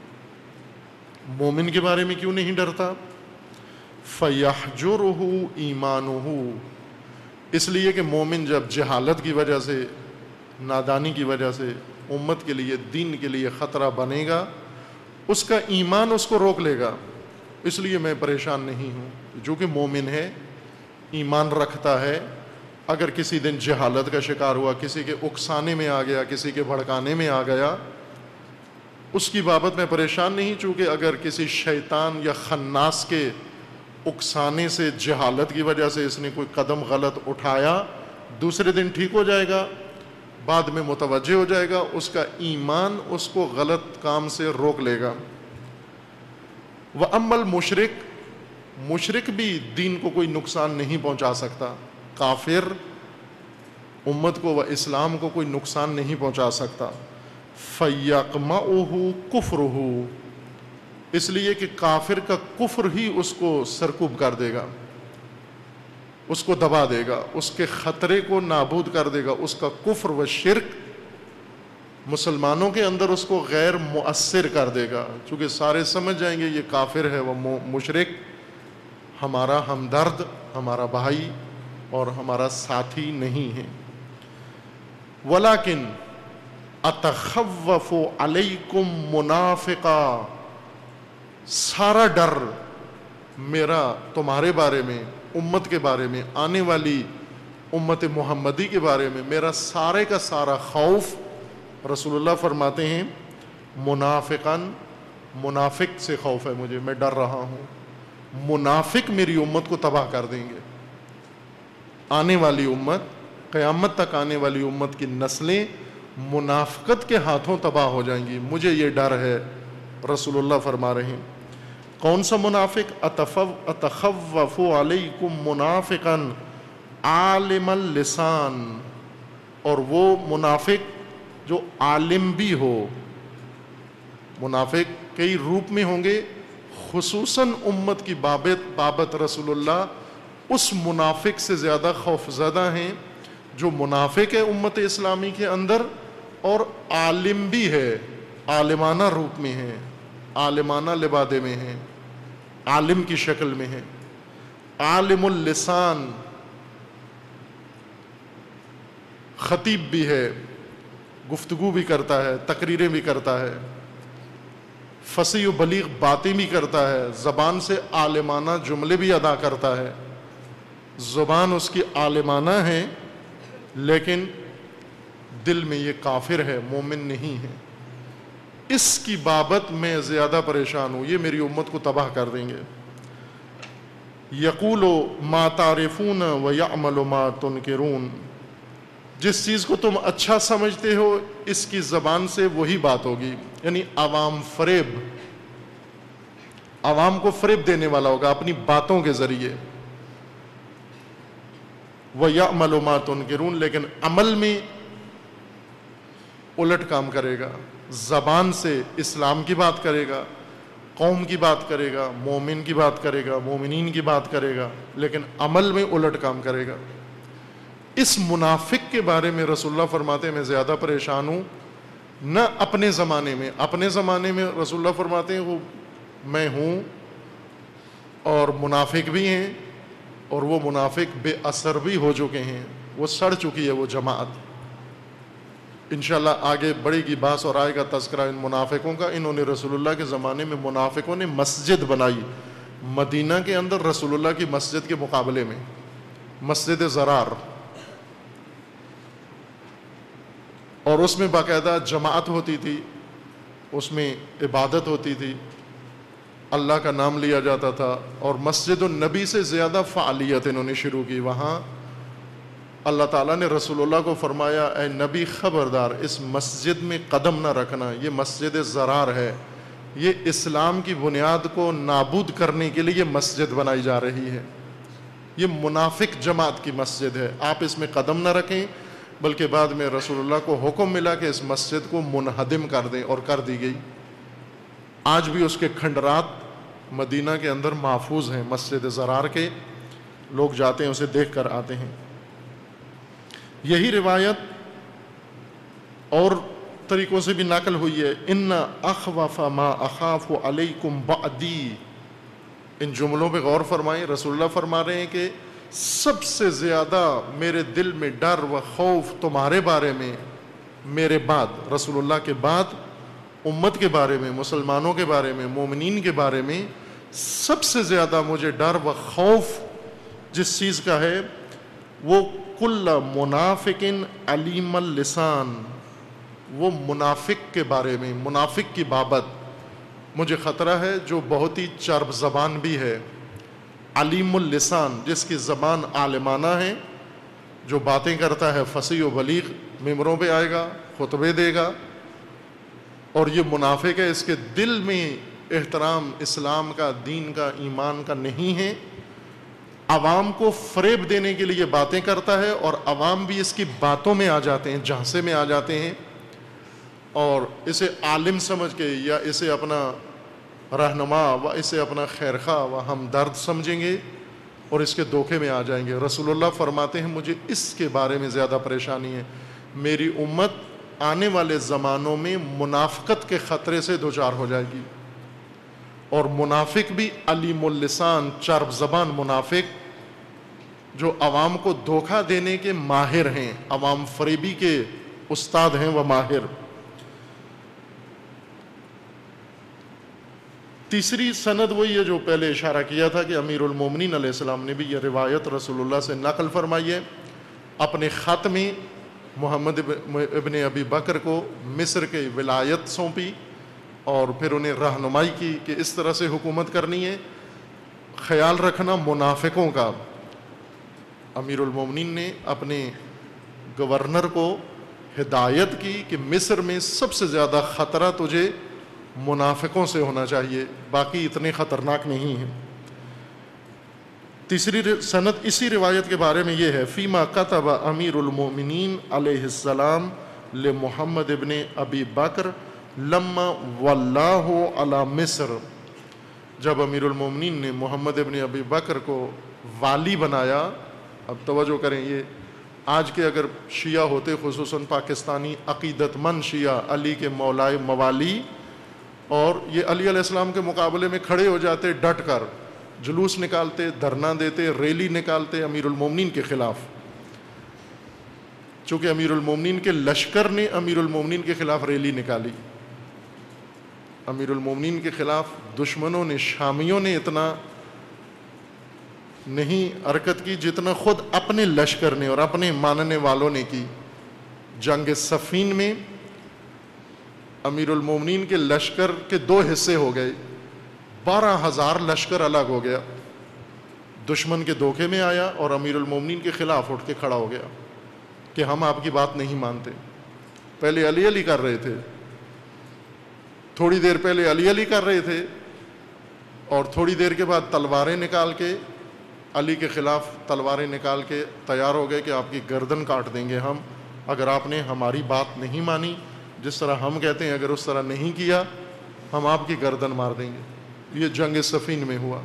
مومن کے بارے میں کیوں نہیں ڈرتا؟ فَيَحْجُرُهُ إِيمَانُهُ، اس لیے کہ مومن جب جہالت کی وجہ سے، نادانی کی وجہ سے امت کے لیے، دین کے لیے خطرہ بنے گا، اس کا ایمان اس کو روک لے گا، اس لیے میں پریشان نہیں ہوں۔ جو کہ مومن ہے، ایمان رکھتا ہے، اگر کسی دن جہالت کا شکار ہوا، کسی کے اکسانے میں آ گیا، کسی کے بھڑکانے میں آ گیا، اس کی بابت میں پریشان نہیں، چونکہ اگر کسی شیطان یا خناس کے اکسانے سے، جہالت کی وجہ سے اس نے کوئی قدم غلط اٹھایا، دوسرے دن ٹھیک ہو جائے گا، بعد میں متوجہ ہو جائے گا، اس کا ایمان اس کو غلط کام سے روک لے گا۔ وَأَمَّا الْمُشْرِكُ، مشرک بھی دین کو کوئی نقصان نہیں پہنچا سکتا، کافر امت کو و اسلام کو کوئی نقصان نہیں پہنچا سکتا۔ فَيَقْمَعُهُ كُفْرُهُ، اس لیے کہ کافر کا کفر ہی اس کو سرکوب کر دے گا، اس کو دبا دے گا، اس کے خطرے کو نابود کر دے گا۔ اس کا کفر و شرک مسلمانوں کے اندر اس کو غیر مؤثر کر دے گا، چونکہ سارے سمجھ جائیں گے یہ کافر ہے، وہ مشرک، ہمارا ہمدرد، ہمارا بھائی اور ہمارا ساتھی نہیں ہے۔ ولیکن اتخوف علیکم منافقا، سارا ڈر میرا تمہارے بارے میں، امت کے بارے میں، آنے والی امت محمدی کے بارے میں، میرا سارے کا سارا خوف، رسول اللہ فرماتے ہیں منافقاً، منافق سے خوف ہے مجھے، میں ڈر رہا ہوں منافق میری امت کو تباہ کر دیں گے۔ آنے والی امت، قیامت تک آنے والی امت کی نسلیں منافقت کے ہاتھوں تباہ ہو جائیں گی، مجھے یہ ڈر ہے۔ رسول اللہ فرما رہے ہیں کون سا منافق؟ اتخوف علیکم منافقاً عالم اللسان، اور وہ منافق جو عالم بھی ہو۔ منافق کئی روپ میں ہوں گے، خصوصاً امت کی بابت رسول اللہ اس منافق سے زیادہ خوف زدہ ہیں جو منافق ہے امت اسلامی کے اندر اور عالم بھی ہے، عالمانہ روپ میں ہے، عالمانہ لبادے میں ہے، عالم کی شکل میں ہے۔ عالم اللسان، خطیب بھی ہے، گفتگو بھی کرتا ہے، تقریریں بھی کرتا ہے، فصیح و بلیغ باتیں بھی کرتا ہے، زبان سے عالمانہ جملے بھی ادا کرتا ہے، زبان اس کی عالمانہ ہے، لیکن دل میں یہ کافر ہے، مومن نہیں ہے۔ اس کی بابت میں زیادہ پریشان ہوں، یہ میری امت کو تباہ کر دیں گے۔ یقول ما تعرفون ویعمل ما تنکرون، جس چیز کو تم اچھا سمجھتے ہو اس کی زبان سے وہی بات ہوگی، یعنی عوام فریب، عوام کو فریب دینے والا ہوگا اپنی باتوں کے ذریعے۔ وَيَعْمَلُ مَا تُنْكِرُونَ، لیکن عمل میں الٹ کام کرے گا، زبان سے اسلام کی بات کرے گا، قوم کی بات کرے گا، مومن کی بات کرے گا، مومنین کی بات کرے گا، لیکن عمل میں الٹ کام کرے گا۔ اس منافق کے بارے میں رسول اللہ فرماتے ہیں میں زیادہ پریشان ہوں، نہ اپنے زمانے میں رسول اللہ فرماتے ہیں وہ میں ہوں اور منافق بھی ہیں، اور وہ منافق بے اثر بھی ہو چکے ہیں، وہ سڑ چکی ہے وہ جماعت۔ انشاءاللہ آگے بڑھے گی بحث اور آئے گا تذکرہ ان منافقوں کا۔ انہوں نے رسول اللہ کے زمانے میں منافقوں نے مسجد بنائی مدینہ کے اندر رسول اللہ کی مسجد کے مقابلے میں، مسجد زرار، اور اس میں باقاعدہ جماعت ہوتی تھی، اس میں عبادت ہوتی تھی، اللہ کا نام لیا جاتا تھا، اور مسجد النبی سے زیادہ فعالیت انہوں نے شروع کی۔ وہاں اللہ تعالیٰ نے رسول اللہ کو فرمایا اے نبی خبردار اس مسجد میں قدم نہ رکھنا، یہ مسجد زرار ہے، یہ اسلام کی بنیاد کو نابود کرنے کے لیے یہ مسجد بنائی جا رہی ہے، یہ منافق جماعت کی مسجد ہے، آپ اس میں قدم نہ رکھیں۔ بلکہ بعد میں رسول اللہ کو حکم ملا کہ اس مسجد کو منہدم کر دیں، اور کر دی گئی۔ آج بھی اس کے کھنڈرات مدینہ کے اندر محفوظ ہیں، مسجد زرار کے، لوگ جاتے ہیں اسے دیکھ کر آتے ہیں۔ یہی روایت اور طریقوں سے بھی نقل ہوئی ہے، ان اخوف ما اخاف علیکم بعدی، ان جملوں پہ غور فرمائیں۔ رسول اللہ فرما رہے ہیں کہ سب سے زیادہ میرے دل میں ڈر و خوف تمہارے بارے میں میرے بعد، رسول اللہ کے بعد امت کے بارے میں، مسلمانوں کے بارے میں، مومنین کے بارے میں سب سے زیادہ مجھے ڈر و خوف جس چیز کا ہے وہ کل منافق علیم اللسان، وہ منافق کے بارے میں، منافق کی بابت مجھے خطرہ ہے جو بہت ہی چرب زبان بھی ہے، علیم اللسان، جس کی زبان عالمانہ ہے، جو باتیں کرتا ہے فصیح و بلیغ، ممبروں پہ آئے گا، خطبے دے گا، اور یہ منافق ہے، اس کے دل میں احترام اسلام کا، دین کا، ایمان کا نہیں ہے، عوام کو فریب دینے کے لیے باتیں کرتا ہے، اور عوام بھی اس کی باتوں میں آ جاتے ہیں، جھانسے میں آ جاتے ہیں، اور اسے عالم سمجھ کے یا اسے اپنا رہنما و اسے اپنا خیرخواہ و ہمدرد سمجھیں گے اور اس کے دھوکے میں آ جائیں گے۔ رسول اللہ فرماتے ہیں مجھے اس کے بارے میں زیادہ پریشانی ہے، میری امت آنے والے زمانوں میں منافقت کے خطرے سے دوچار ہو جائے گی، اور منافق بھی علیم اللسان، چرب زبان منافق، جو عوام کو دھوکہ دینے کے ماہر ہیں، عوام فریبی کے استاد ہیں وہ ماہر۔ تیسری سند وہی ہے جو پہلے اشارہ کیا تھا کہ امیر المومنین علیہ السلام نے بھی یہ روایت رسول اللہ سے نقل فرمائی ہے۔ اپنے خط میں محمد ابن ابی بکر کو مصر کے ولایت سونپی اور پھر انہیں رہنمائی کی کہ اس طرح سے حکومت کرنی ہے۔ خیال رکھنا منافقوں کا۔ امیر المومنین نے اپنے گورنر کو ہدایت کی کہ مصر میں سب سے زیادہ خطرہ تجھے منافقوں سے ہونا چاہیے، باقی اتنے خطرناک نہیں ہیں۔ تیسری سند اسی روایت کے بارے میں یہ ہے، فیما کتب امیر المومنین علیہ السلام لمحمد ابن ابی بکر لما واللہ علی مصر، جب امیر المومنین نے محمد ابن ابی بکر کو والی بنایا۔ اب توجہ کریں، یہ آج کے اگر شیعہ ہوتے، خصوصاً پاکستانی عقیدت مند شیعہ، علی کے مولائے موالی، اور یہ علی علیہ السلام کے مقابلے میں کھڑے ہو جاتے، ڈٹ کر جلوس نکالتے، دھرنا دیتے، ریلی نکالتے امیر المومنین کے خلاف۔ چونکہ امیر المومنین کے لشکر نے امیر المومنین کے خلاف ریلی نکالی، امیر المومنین کے خلاف دشمنوں نے، شامیوں نے اتنا نہیں حرکت کی جتنا خود اپنے لشکر نے اور اپنے ماننے والوں نے کی۔ جنگ صفین میں امیر المومنین کے لشکر کے دو حصے ہو گئے، 12,000 لشکر الگ ہو گیا، دشمن کے دھوکے میں آیا اور امیر المومنین کے خلاف اٹھ کے کھڑا ہو گیا کہ ہم آپ کی بات نہیں مانتے۔ پہلے علی علی کر رہے تھے، تھوڑی دیر پہلے علی علی کر رہے تھے، اور تھوڑی دیر کے بعد تلواریں نکال کے علی کے خلاف تلواریں نکال کے تیار ہو گئے کہ آپ کی گردن کاٹ دیں گے ہم، اگر آپ نے ہماری بات نہیں مانی، جس طرح ہم کہتے ہیں اگر اس طرح نہیں کیا ہم آپ کی گردن مار دیں گے۔ یہ جنگ صفین میں ہوا۔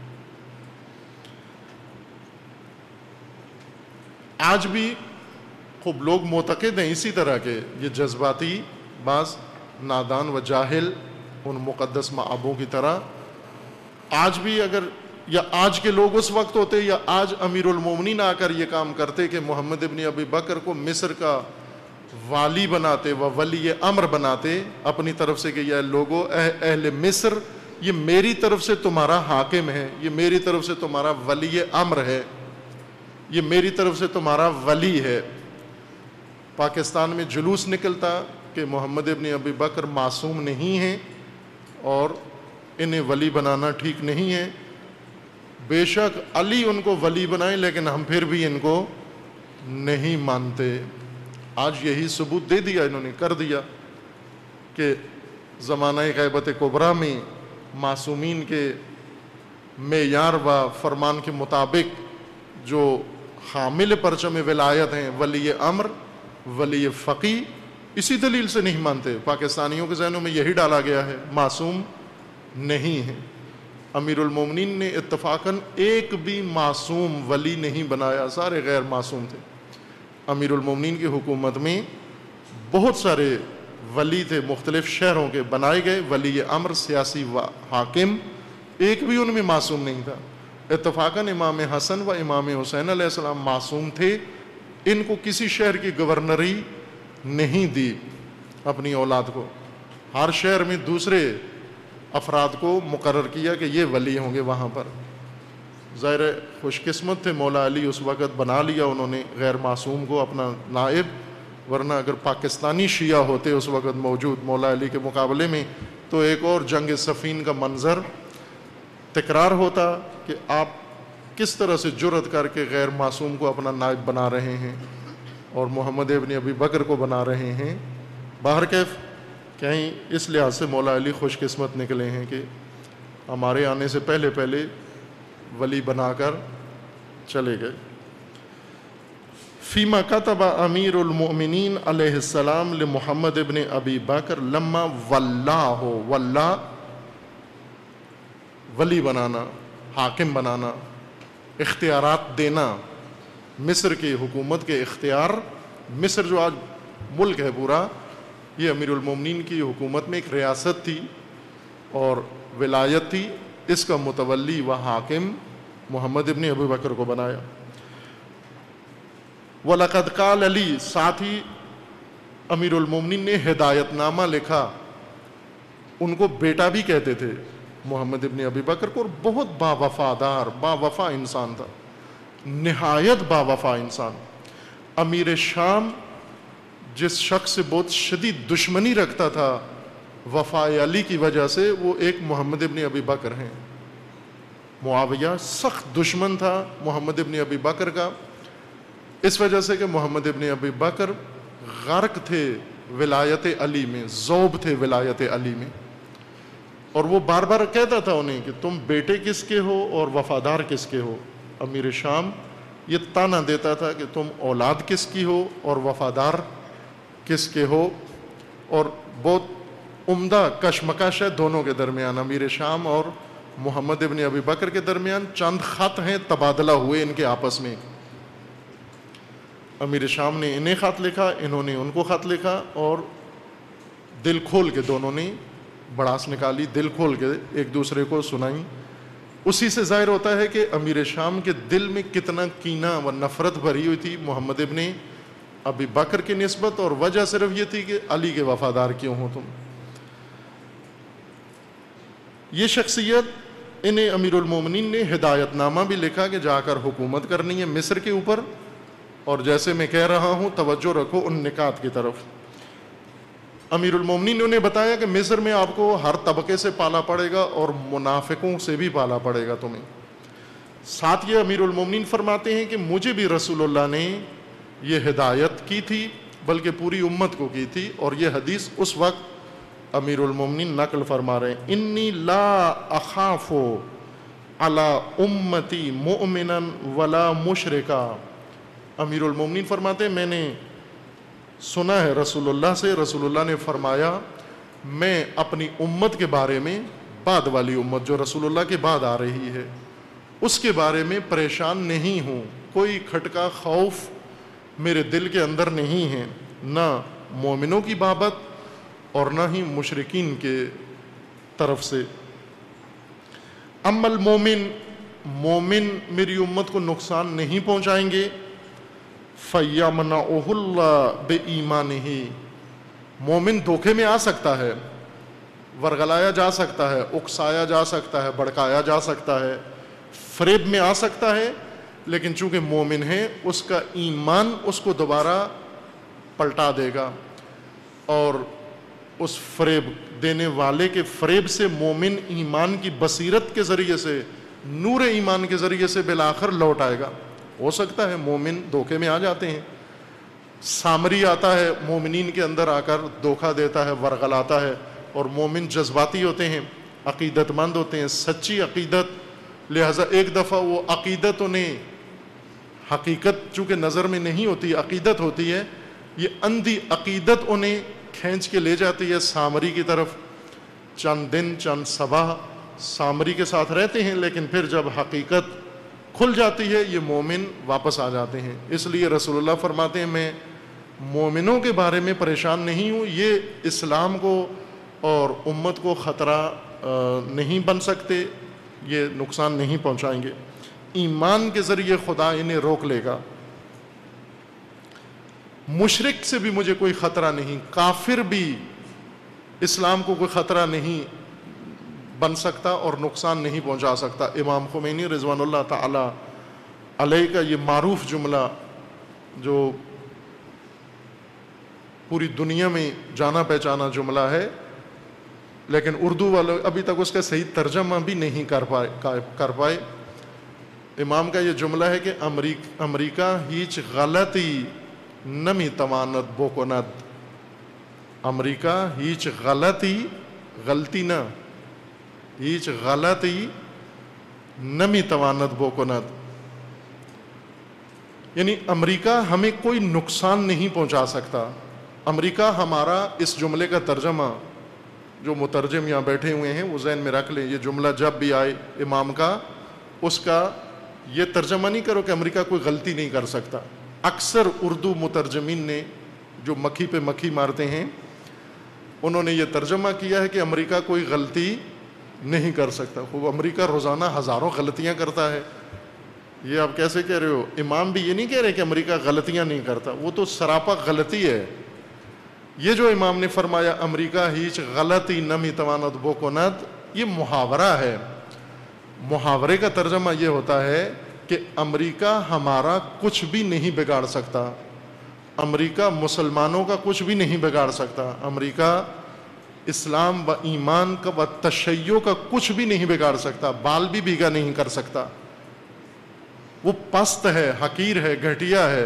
آج بھی خوب لوگ معتقد ہیں اسی طرح کے، یہ جذباتی، بعض نادان و جاہل ان مقدس معابوں کی طرح، آج بھی اگر، یا آج کے لوگ اس وقت ہوتے یا آج امیر المومنین آ کر یہ کام کرتے کہ محمد ابن ابی بکر کو مصر کا والی بناتے و ولی امر بناتے اپنی طرف سے کہ یہ لوگو اہل مصر، یہ میری طرف سے تمہارا حاکم ہے، یہ میری طرف سے تمہارا ولی امر ہے، یہ میری طرف سے تمہارا ولی ہے۔ پاکستان میں جلوس نکلتا کہ محمد ابن ابی بکر معصوم نہیں ہیں اور انہیں ولی بنانا ٹھیک نہیں ہے، بے شک علی ان کو ولی بنائیں لیکن ہم پھر بھی ان کو نہیں مانتے۔ آج یہی ثبوت دے دیا، انہوں نے کر دیا کہ زمانہ غیبت کبریٰ میں معصومین کے معیار و فرمان کے مطابق جو حامل پرچم ولایت ہیں، ولی امر، ولی فقی، اسی دلیل سے نہیں مانتے۔ پاکستانیوں کے ذہنوں میں یہی ڈالا گیا ہے، معصوم نہیں ہے۔ امیر المومنین نے اتفاقاً ایک بھی معصوم ولی نہیں بنایا، سارے غیر معصوم تھے۔ امیر المومنین کی حکومت میں بہت سارے ولی تھے، مختلف شہروں کے بنائے گئے، ولی امر، سیاسی و حاکم، ایک بھی ان میں معصوم نہیں تھا۔ اتفاقاً امام حسن و امام حسین علیہ السلام معصوم تھے، ان کو کسی شہر کی گورنری نہیں دی اپنی اولاد کو، ہر شہر میں دوسرے افراد کو مقرر کیا کہ یہ ولی ہوں گے وہاں پر۔ ظاہر خوش قسمت تھے، مولا علی اس وقت بنا لیا انہوں نے غیر معصوم کو اپنا نائب، ورنہ اگر پاکستانی شیعہ ہوتے اس وقت موجود مولا علی کے مقابلے میں تو ایک اور جنگ صفین کا منظر تکرار ہوتا کہ آپ کس طرح سے جرأت کر کے غیر معصوم کو اپنا نائب بنا رہے ہیں اور محمد ابن ابی بکر کو بنا رہے ہیں۔ بہرکیف کہیں اس لحاظ سے مولا علی خوش قسمت نکلے ہیں کہ ہمارے آنے سے پہلے پہلے ولی بنا کر چلے گئے۔ فیما کتب امیر المؤمنین علیہ السلام لمحمد ابن ابی بکر لما واللہ، واللہ ولی بنانا، حاکم بنانا، اختیارات دینا، مصر کی حکومت کے اختیار، مصر جو آج ملک ہے پورا، یہ امیر المومنین کی حکومت میں ایک ریاست تھی، اور ولایت تھی، اس کا متولی و حاکم محمد ابن ابو بکر کو بنایا۔ وَلَقَدْ قَالَ لِي، ساتھ ہی امیر المومنین نے ہدایت نامہ لکھا، ان کو بیٹا بھی کہتے تھے محمد ابن ابی بکر کو، اور بہت باوفادار باوفا انسان تھا، نہایت باوفا انسان۔ امیر شام جس شخص سے بہت شدید دشمنی رکھتا تھا وفا علی کی وجہ سے، وہ ایک محمد ابن ابی بکر ہیں۔ معاویہ سخت دشمن تھا محمد ابن ابی بکر کا، اس وجہ سے کہ محمد ابن ابی بکر غرق تھے ولایت علی میں، ذوب تھے ولایت علی میں، اور وہ بار بار کہتا تھا انہیں کہ تم بیٹے کس کے ہو اور وفادار کس کے ہو۔ امیر شام یہ تانا دیتا تھا کہ تم اولاد کس کی ہو اور وفادار کس کے ہو، اور بہت عمدہ کشمکش ہے دونوں کے درمیان، امیر شام اور محمد ابن ابی بکر کے درمیان۔ چند خط ہیں تبادلہ ہوئے ان کے آپس میں، امیر شام نے انہیں خط لکھا، انہوں نے ان کو خط لکھا، اور دل کھول کے دونوں نے بڑاس نکالی، دل کھول کے ایک دوسرے کو سنائیں۔ اسی سے ظاہر ہوتا ہے کہ امیر شام کے دل میں کتنا کینہ و نفرت بھری ہوئی تھی محمد ابن ابی بکر کی نسبت، اور وجہ صرف یہ تھی کہ علی کے وفادار کیوں ہو تم۔ یہ شخصیت، انہیں امیر المومنین نے ہدایت نامہ بھی لکھا کہ جا کر حکومت کرنی ہے مصر کے اوپر، اور جیسے میں کہہ رہا ہوں توجہ رکھو ان نکات کی طرف۔ امیر المومنین نے انہیں بتایا کہ مصر میں آپ کو ہر طبقے سے پالا پڑے گا اور منافقوں سے بھی پالا پڑے گا تمہیں۔ ساتھ یہ امیر المومنین فرماتے ہیں کہ مجھے بھی رسول اللہ نے یہ ہدایت کی تھی، بلکہ پوری امت کو کی تھی، اور یہ حدیث اس وقت امیر المومنین نقل فرما رہے ہیں، انی لا اخاف علی امتی مؤمنا ولا مشرکا۔ امیر المومنین فرماتے ہیں میں نے سنا ہے رسول اللہ سے، رسول اللہ نے فرمایا میں اپنی امت کے بارے میں، بعد والی امت جو رسول اللہ کے بعد آ رہی ہے، اس کے بارے میں پریشان نہیں ہوں، کوئی کھٹکا خوف میرے دل کے اندر نہیں ہے، نہ مومنوں کی بابت اور نہ ہی مشرکین کے طرف سے۔ اما المومن، مومن میری امت کو نقصان نہیں پہنچائیں گے، فَيَمْنَعُهُ اللَّهُ بِإِيمَانِهِ، مومن دھوکے میں آ سکتا ہے، ورغلایا جا سکتا ہے، اکسایا جا سکتا ہے، بڑکایا جا سکتا ہے، فریب میں آ سکتا ہے، لیکن چونکہ مومن ہے اس کا ایمان اس کو دوبارہ پلٹا دے گا، اور اس فریب دینے والے کے فریب سے مومن ایمان کی بصیرت کے ذریعے سے، نور ایمان کے ذریعے سے بالآخر لوٹ آئے گا۔ ہو سکتا ہے مومن دھوکے میں آ جاتے ہیں، سامری آتا ہے مومنین کے اندر آ کر دھوکہ دیتا ہے، ورغلاتا ہے، اور مومن جذباتی ہوتے ہیں، عقیدت مند ہوتے ہیں، سچی عقیدت، لہذا ایک دفعہ وہ عقیدت انہیں، حقیقت چونکہ نظر میں نہیں ہوتی، عقیدت ہوتی ہے، یہ اندھی عقیدت انہیں کھینچ کے لے جاتی ہے سامری کی طرف۔ چند دن چند صبح سامری کے ساتھ رہتے ہیں، لیکن پھر جب حقیقت کھل جاتی ہے یہ مومن واپس آ جاتے ہیں۔ اس لیے رسول اللہ فرماتے ہیں میں مومنوں کے بارے میں پریشان نہیں ہوں، یہ اسلام کو اور امت کو خطرہ نہیں بن سکتے، یہ نقصان نہیں پہنچائیں گے، ایمان کے ذریعے خدا انہیں روک لے گا۔ مشرک سے بھی مجھے کوئی خطرہ نہیں، کافر بھی اسلام کو کوئی خطرہ نہیں بن سکتا اور نقصان نہیں پہنچا سکتا۔ امام خمینی رضوان اللہ تعالی علیہ کا یہ معروف جملہ جو پوری دنیا میں جانا پہچانا جملہ ہے، لیکن اردو والے ابھی تک اس کا صحیح ترجمہ بھی نہیں کر پائے۔ امام کا یہ جملہ ہے کہ امریکہ ہیچ غلطی نمی تواند بکند، امریکہ ہیچ غلطی نہ، ہیچ غلطی نمی تواند بکند، یعنی امریکہ ہمیں کوئی نقصان نہیں پہنچا سکتا۔ امریکہ ہمارا، اس جملے کا ترجمہ جو مترجم یہاں بیٹھے ہوئے ہیں وہ ذہن میں رکھ لیں، یہ جملہ جب بھی آئے امام کا، اس کا یہ ترجمہ نہیں کرو کہ امریکہ کوئی غلطی نہیں کر سکتا۔ اکثر اردو مترجمین نے جو مکھی پہ مکھی مارتے ہیں، انہوں نے یہ ترجمہ کیا ہے کہ امریکہ کوئی غلطی نہیں کر سکتا. خوب امریکہ روزانہ ہزاروں غلطیاں کرتا ہے. یہ آپ کیسے کہہ رہے ہو؟ امام بھی یہ نہیں کہہ رہے کہ امریکہ غلطیاں نہیں کرتا, وہ تو سراپا غلطی ہے. یہ جو امام نے فرمایا امریکہ ہیچ غلطی نمی تواند بکند, یہ محاورہ ہے. محاورے کا ترجمہ یہ ہوتا ہے کہ امریکہ ہمارا کچھ بھی نہیں بگاڑ سکتا, امریکہ مسلمانوں کا کچھ بھی نہیں بگاڑ سکتا, امریکہ اسلام و ایمان کا و تشیع کا کچھ بھی نہیں بگاڑ سکتا, بال بھی بھیگا نہیں کر سکتا. وہ پست ہے, حقیر ہے, گھٹیا ہے.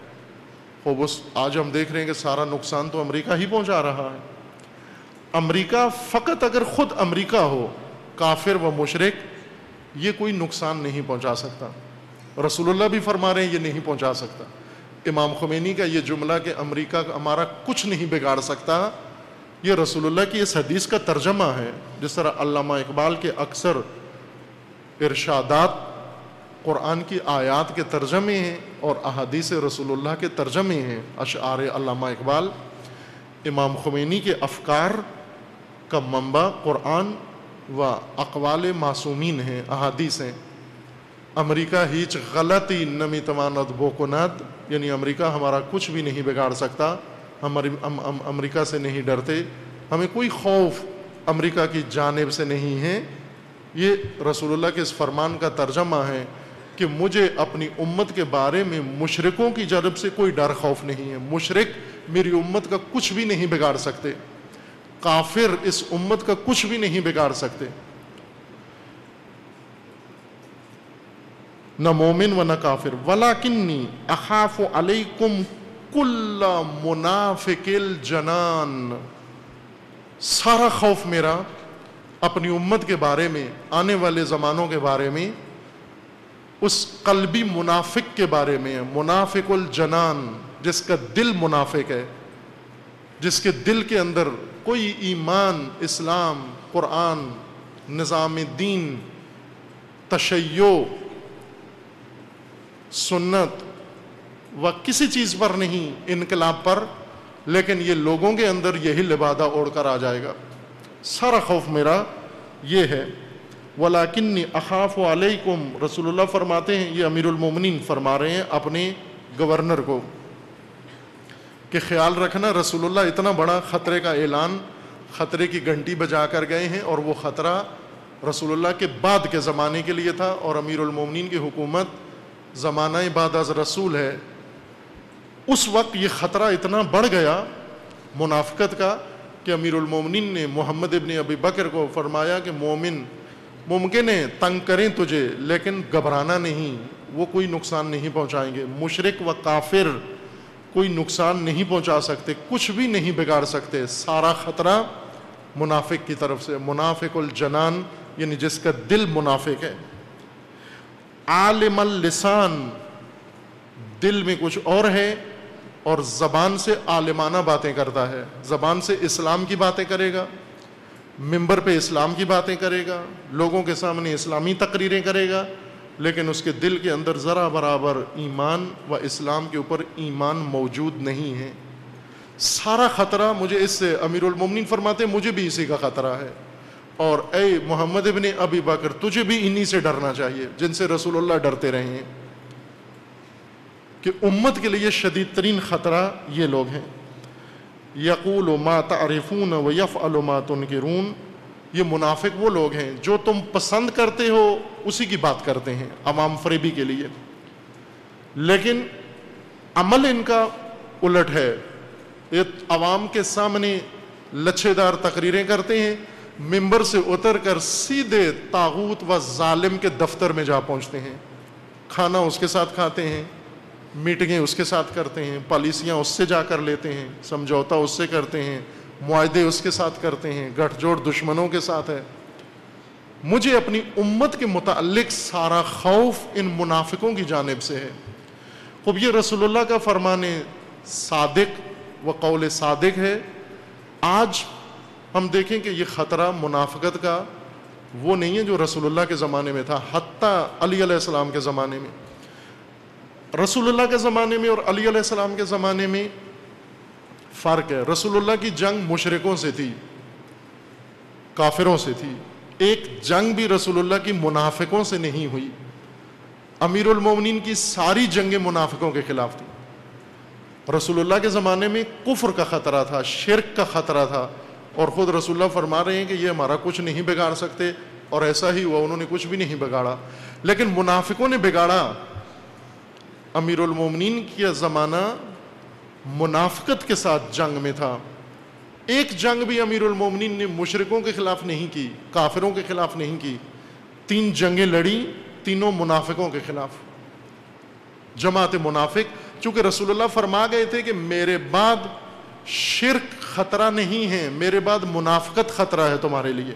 آج ہم دیکھ رہے ہیں کہ سارا نقصان تو امریکہ ہی پہنچا رہا ہے. امریکہ فقط اگر خود امریکہ ہو کافر و مشرک, یہ کوئی نقصان نہیں پہنچا سکتا. رسول اللہ بھی فرما رہے ہیں یہ نہیں پہنچا سکتا. امام خمینی کا یہ جملہ کہ امریکہ ہمارا کچھ نہیں بگاڑ سکتا, یہ رسول اللہ کی اس حدیث کا ترجمہ ہے. جس طرح علامہ اقبال کے اکثر ارشادات قرآن کی آیات کے ترجمے ہیں اور احادیث رسول اللہ کے ترجمے ہیں. اشعار علامہ اقبال, امام خمینی کے افکار کا منبع قرآن و اقوال معصومین ہیں, احادیث ہیں. امریکہ ہیچ غلطی نمی تواند بکند, یعنی امریکہ ہمارا کچھ بھی نہیں بگاڑ سکتا, ہم امریکہ سے نہیں ڈرتے, ہمیں کوئی خوف امریکہ کی جانب سے نہیں ہے. یہ رسول اللہ کے اس فرمان کا ترجمہ ہے کہ مجھے اپنی امت کے بارے میں مشرکوں کی جانب سے کوئی ڈر خوف نہیں ہے. مشرک میری امت کا کچھ بھی نہیں بگاڑ سکتے, کافر اس امت کا کچھ بھی نہیں بگاڑ سکتے, نہ مومن و نہ کافر. وَلَكِنِّي أَخَافُ عَلَيْكُمْ كُلَّ مُنَافِقِ الْجَنَانِ, سارا خوف میرا اپنی امت کے بارے میں, آنے والے زمانوں کے بارے میں, اس قلبی منافق کے بارے میں. منافق الجنان, جس کا دل منافق ہے, جس کے دل کے اندر کوئی ایمان, اسلام, قرآن, نظام دین, تشیع, سنت و کسی چیز پر نہیں, انقلاب پر, لیکن یہ لوگوں کے اندر یہی لبادہ اوڑھ کر آ جائے گا. سارا خوف میرا یہ ہے. وَلَكِنِّي أَخَافُ عَلَيْكُمْ, رسول اللہ فرماتے ہیں, یہ امیر المومنین فرما رہے ہیں اپنے گورنر کو, کہ خیال رکھنا رسول اللہ اتنا بڑا خطرے کا اعلان, خطرے کی گھنٹی بجا کر گئے ہیں, اور وہ خطرہ رسول اللہ کے بعد کے زمانے کے لیے تھا, اور امیر المومنین کی حکومت زمانہ بعد از رسول ہے. اس وقت یہ خطرہ اتنا بڑھ گیا منافقت کا کہ امیر المومنین نے محمد ابن ابی بکر کو فرمایا کہ مومن ممکن ہے تنگ کریں تجھے لیکن گھبرانا نہیں, وہ کوئی نقصان نہیں پہنچائیں گے. مشرک و کافر کوئی نقصان نہیں پہنچا سکتے, کچھ بھی نہیں بگاڑ سکتے. سارا خطرہ منافق کی طرف سے. منافق الجنان یعنی جس کا دل منافق ہے. عالم اللسان, دل میں کچھ اور ہے اور زبان سے عالمانہ باتیں کرتا ہے. زبان سے اسلام کی باتیں کرے گا, منبر پہ اسلام کی باتیں کرے گا, لوگوں کے سامنے اسلامی تقریریں کرے گا, لیکن اس کے دل کے اندر ذرا برابر ایمان و اسلام کے اوپر ایمان موجود نہیں ہے. سارا خطرہ مجھے اس سے, امیر المومنین فرماتے ہیں مجھے بھی اسی کا خطرہ ہے, اور اے محمد ابن ابی بکر تجھے بھی انہی سے ڈرنا چاہیے جن سے رسول اللہ ڈرتے رہے ہیں, کہ امت کے لیے شدید ترین خطرہ یہ لوگ ہیں. یقول ما تعرفون و یفعل ما تنکرون, یہ منافق وہ لوگ ہیں جو تم پسند کرتے ہو اسی کی بات کرتے ہیں عوام فریبی کے لیے, لیکن عمل ان کا الٹ ہے. یہ عوام کے سامنے لچھے دار تقریریں کرتے ہیں, منبر سے اتر کر سیدھے طاغوت و ظالم کے دفتر میں جا پہنچتے ہیں, کھانا اس کے ساتھ کھاتے ہیں, میٹنگیں اس کے ساتھ کرتے ہیں, پالیسیاں اس سے جا کر لیتے ہیں, سمجھوتا اس سے کرتے ہیں, معاہدے اس کے ساتھ کرتے ہیں, گٹھ جوڑ دشمنوں کے ساتھ ہے. مجھے اپنی امت کے متعلق سارا خوف ان منافقوں کی جانب سے ہے. خب یہ رسول اللہ کا فرمان صادق و قول صادق ہے. آج ہم دیکھیں کہ یہ خطرہ منافقت کا وہ نہیں ہے جو رسول اللہ کے زمانے میں تھا, حتیٰ علی علیہ السلام کے زمانے میں. رسول اللہ کے زمانے میں اور علی علیہ السلام کے زمانے میں فرق ہے. رسول اللہ کی جنگ مشرکوں سے تھی, کافروں سے تھی, ایک جنگ بھی رسول اللہ کی منافقوں سے نہیں ہوئی. امیر المومنین کی ساری جنگیں منافقوں کے خلاف تھی. رسول اللہ کے زمانے میں کفر کا خطرہ تھا, شرک کا خطرہ تھا, اور خود رسول اللہ فرما رہے ہیں کہ یہ ہمارا کچھ نہیں بگاڑ سکتے, اور ایسا ہی ہوا, انہوں نے کچھ بھی نہیں بگاڑا. لیکن منافقوں نے بگاڑا. امیر المومنین کا زمانہ منافقت کے ساتھ جنگ میں تھا. ایک جنگ بھی امیر المومنین نے مشرکوں کے خلاف نہیں کی, کافروں کے خلاف نہیں کی. 3 جنگیں لڑی, تینوں منافقوں کے خلاف. جماعت منافق, چونکہ رسول اللہ فرما گئے تھے کہ میرے بعد شرک خطرہ نہیں ہے, میرے بعد منافقت خطرہ ہے تمہارے لیے,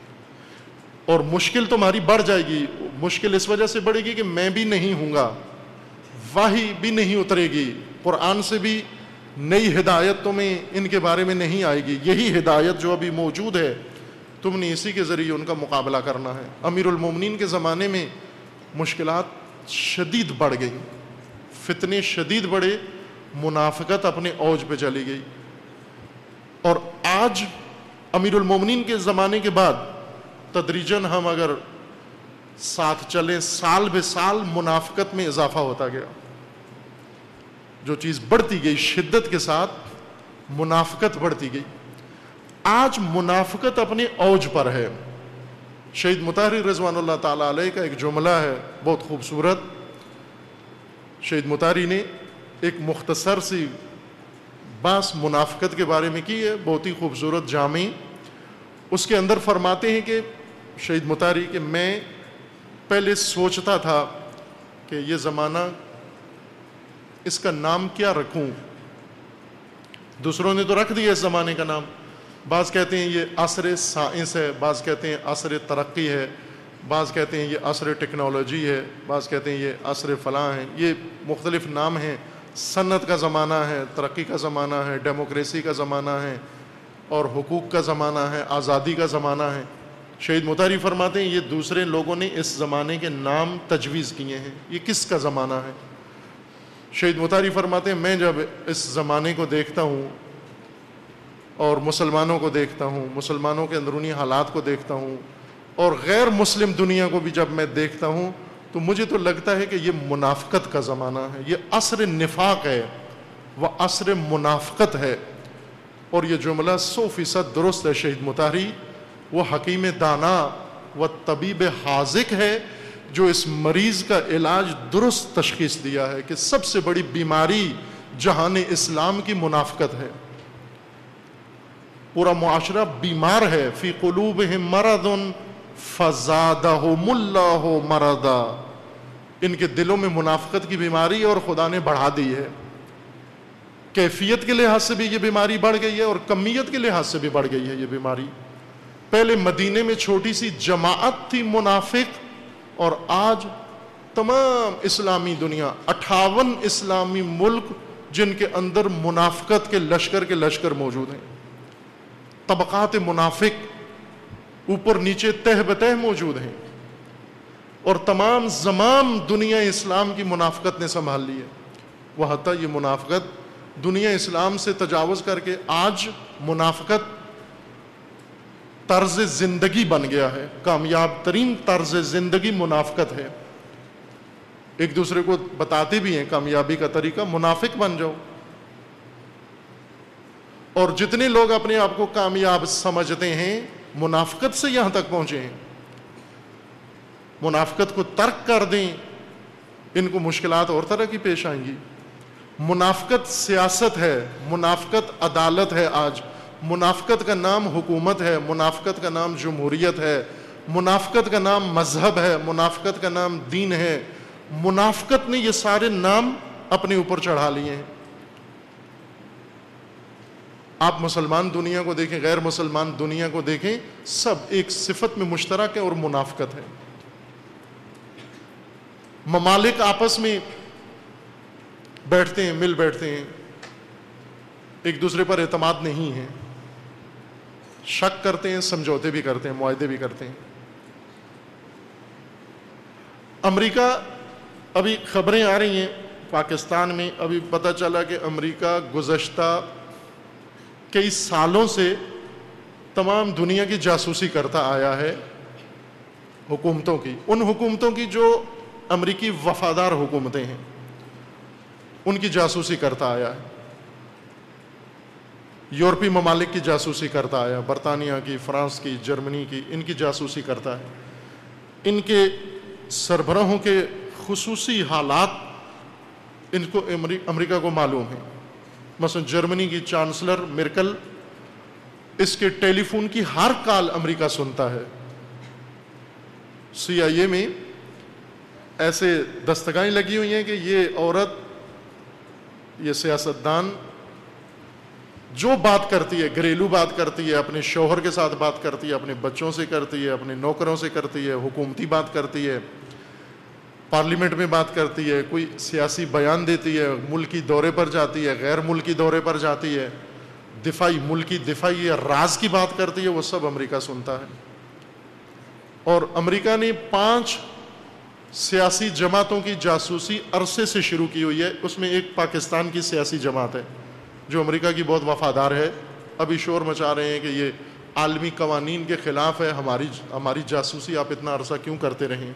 اور مشکل تمہاری بڑھ جائے گی. مشکل اس وجہ سے بڑھے گی کہ میں بھی نہیں ہوں گا, وحی بھی نہیں اترے گی, قرآن سے بھی نئی ہدایت تمہیں ان کے بارے میں نہیں آئے گی. یہی ہدایت جو ابھی موجود ہے تم نے اسی کے ذریعے ان کا مقابلہ کرنا ہے. امیر المومنین کے زمانے میں مشکلات شدید بڑھ گئی, فتنے شدید بڑھے, منافقت اپنے اوج پہ چلی گئی. اور آج امیر المومنین کے زمانے کے بعد تدریجاً ہم اگر ساتھ چلیں, سال بے سال منافقت میں اضافہ ہوتا گیا. جو چیز بڑھتی گئی شدت کے ساتھ, منافقت بڑھتی گئی. آج منافقت اپنے اوج پر ہے. شہید مطہری رضوان اللہ تعالیٰ علیہ کا ایک جملہ ہے بہت خوبصورت. شہید مطہری نے ایک مختصر سی بحث منافقت کے بارے میں کی ہے, بہت ہی خوبصورت جامع. اس کے اندر فرماتے ہیں کہ شہید مطہری کہ میں پہلے سوچتا تھا کہ یہ زمانہ اس کا نام کیا رکھوں. دوسروں نے تو رکھ دیا اس زمانے کا نام. بعض کہتے ہیں یہ عصر سائنس ہے, بعض کہتے ہیں عصر ترقی ہے, بعض کہتے ہیں یہ عصر ٹیکنالوجی ہے, بعض کہتے ہیں یہ عصر فلاں ہے. یہ مختلف نام ہیں. صنعت کا زمانہ ہے, ترقی کا زمانہ ہے, ڈیموکریسی کا زمانہ ہے, اور حقوق کا زمانہ ہے, آزادی کا زمانہ ہے. شہید مطہری فرماتے ہیں یہ دوسرے لوگوں نے اس زمانے کے نام تجویز کیے ہیں, یہ کس کا زمانہ ہے. شہید مطہری فرماتے ہیں میں جب اس زمانے کو دیکھتا ہوں اور مسلمانوں کو دیکھتا ہوں, مسلمانوں کے اندرونی حالات کو دیکھتا ہوں, اور غیر مسلم دنیا کو بھی جب میں دیکھتا ہوں, تو مجھے تو لگتا ہے کہ یہ منافقت کا زمانہ ہے. یہ عصر نفاق ہے, وہ عصر منافقت ہے. اور یہ جملہ 100% درست ہے. شہید مطہری وہ حکیم دانا و طبیب حاذق ہے جو اس مریض کا علاج درست تشخیص دیا ہے کہ سب سے بڑی بیماری جہان اسلام کی منافقت ہے. پورا معاشرہ بیمار ہے. فی قلوبہم مرض فزادہم اللہ مرضا. ان کے دلوں میں منافقت کی بیماری اور خدا نے بڑھا دی ہے. کیفیت کے لحاظ سے بھی یہ بیماری بڑھ گئی ہے, اور کمیت کے لحاظ سے بھی بڑھ گئی ہے یہ بیماری. پہلے مدینے میں چھوٹی سی جماعت تھی منافق, اور آج تمام اسلامی دنیا 58 اسلامی ملک جن کے اندر منافقت کے لشکر موجود ہیں. طبقات منافق اوپر نیچے تہ بتہ موجود ہیں, اور تمام دنیا اسلام کی منافقت نے سنبھال لی ہے. وہ حتیٰ یہ منافقت دنیا اسلام سے تجاوز کر کے آج منافقت طرز زندگی بن گیا ہے. کامیاب ترین طرز زندگی منافقت ہے. ایک دوسرے کو بتاتے بھی ہیں کامیابی کا طریقہ, منافق بن جاؤ. اور جتنے لوگ اپنے آپ کو کامیاب سمجھتے ہیں منافقت سے یہاں تک پہنچے ہیں. منافقت کو ترک کر دیں, ان کو مشکلات اور طرح کی پیش آئیں گی. منافقت سیاست ہے, منافقت عدالت ہے. آج منافقت کا نام حکومت ہے, منافقت کا نام جمہوریت ہے, منافقت کا نام مذہب ہے, منافقت کا نام دین ہے. منافقت نے یہ سارے نام اپنے اوپر چڑھا لیے ہیں. آپ مسلمان دنیا کو دیکھیں, غیر مسلمان دنیا کو دیکھیں, سب ایک صفت میں مشترک ہے اور منافقت ہے. ممالک آپس میں بیٹھتے ہیں, مل بیٹھتے ہیں, ایک دوسرے پر اعتماد نہیں ہے, شک کرتے ہیں, سمجھوتے بھی کرتے ہیں, معاہدے بھی کرتے ہیں. امریکہ, ابھی خبریں آ رہی ہیں پاکستان میں, ابھی پتہ چلا کہ امریکہ گزشتہ کئی سالوں سے تمام دنیا کی جاسوسی کرتا آیا ہے, حکومتوں کی، ان حکومتوں کی جو امریکی وفادار حکومتیں ہیں، ان کی جاسوسی کرتا آیا ہے، یورپی ممالک کی جاسوسی کرتا آیا، برطانیہ کی، فرانس کی، جرمنی کی، ان کی جاسوسی کرتا ہے. ان کے سربراہوں کے خصوصی حالات ان کو امریکہ کو معلوم ہیں. مثلا جرمنی کی چانسلر مرکل، اس کے ٹیلی فون کی ہر کال امریکہ سنتا ہے. CIA میں ایسے دستگاہیں لگی ہوئی ہیں کہ یہ عورت، یہ سیاستدان جو بات کرتی ہے، گھریلو بات کرتی ہے، اپنے شوہر کے ساتھ بات کرتی ہے، اپنے بچوں سے کرتی ہے، اپنے نوکروں سے کرتی ہے، حکومتی بات کرتی ہے، پارلیمنٹ میں بات کرتی ہے، کوئی سیاسی بیان دیتی ہے، ملکی دورے پر جاتی ہے، غیر ملکی دورے پر جاتی ہے، ملکی دفاعی راز کی بات کرتی ہے، وہ سب امریکہ سنتا ہے. اور امریکہ نے 5 سیاسی جماعتوں کی جاسوسی عرصے سے شروع کی ہوئی ہے. اس میں ایک پاکستان کی سیاسی جماعت ہے جو امریکہ کی بہت وفادار ہے. ابھی شور مچا رہے ہیں کہ یہ عالمی قوانین کے خلاف ہے، ہماری جاسوسی آپ اتنا عرصہ کیوں کرتے رہیں.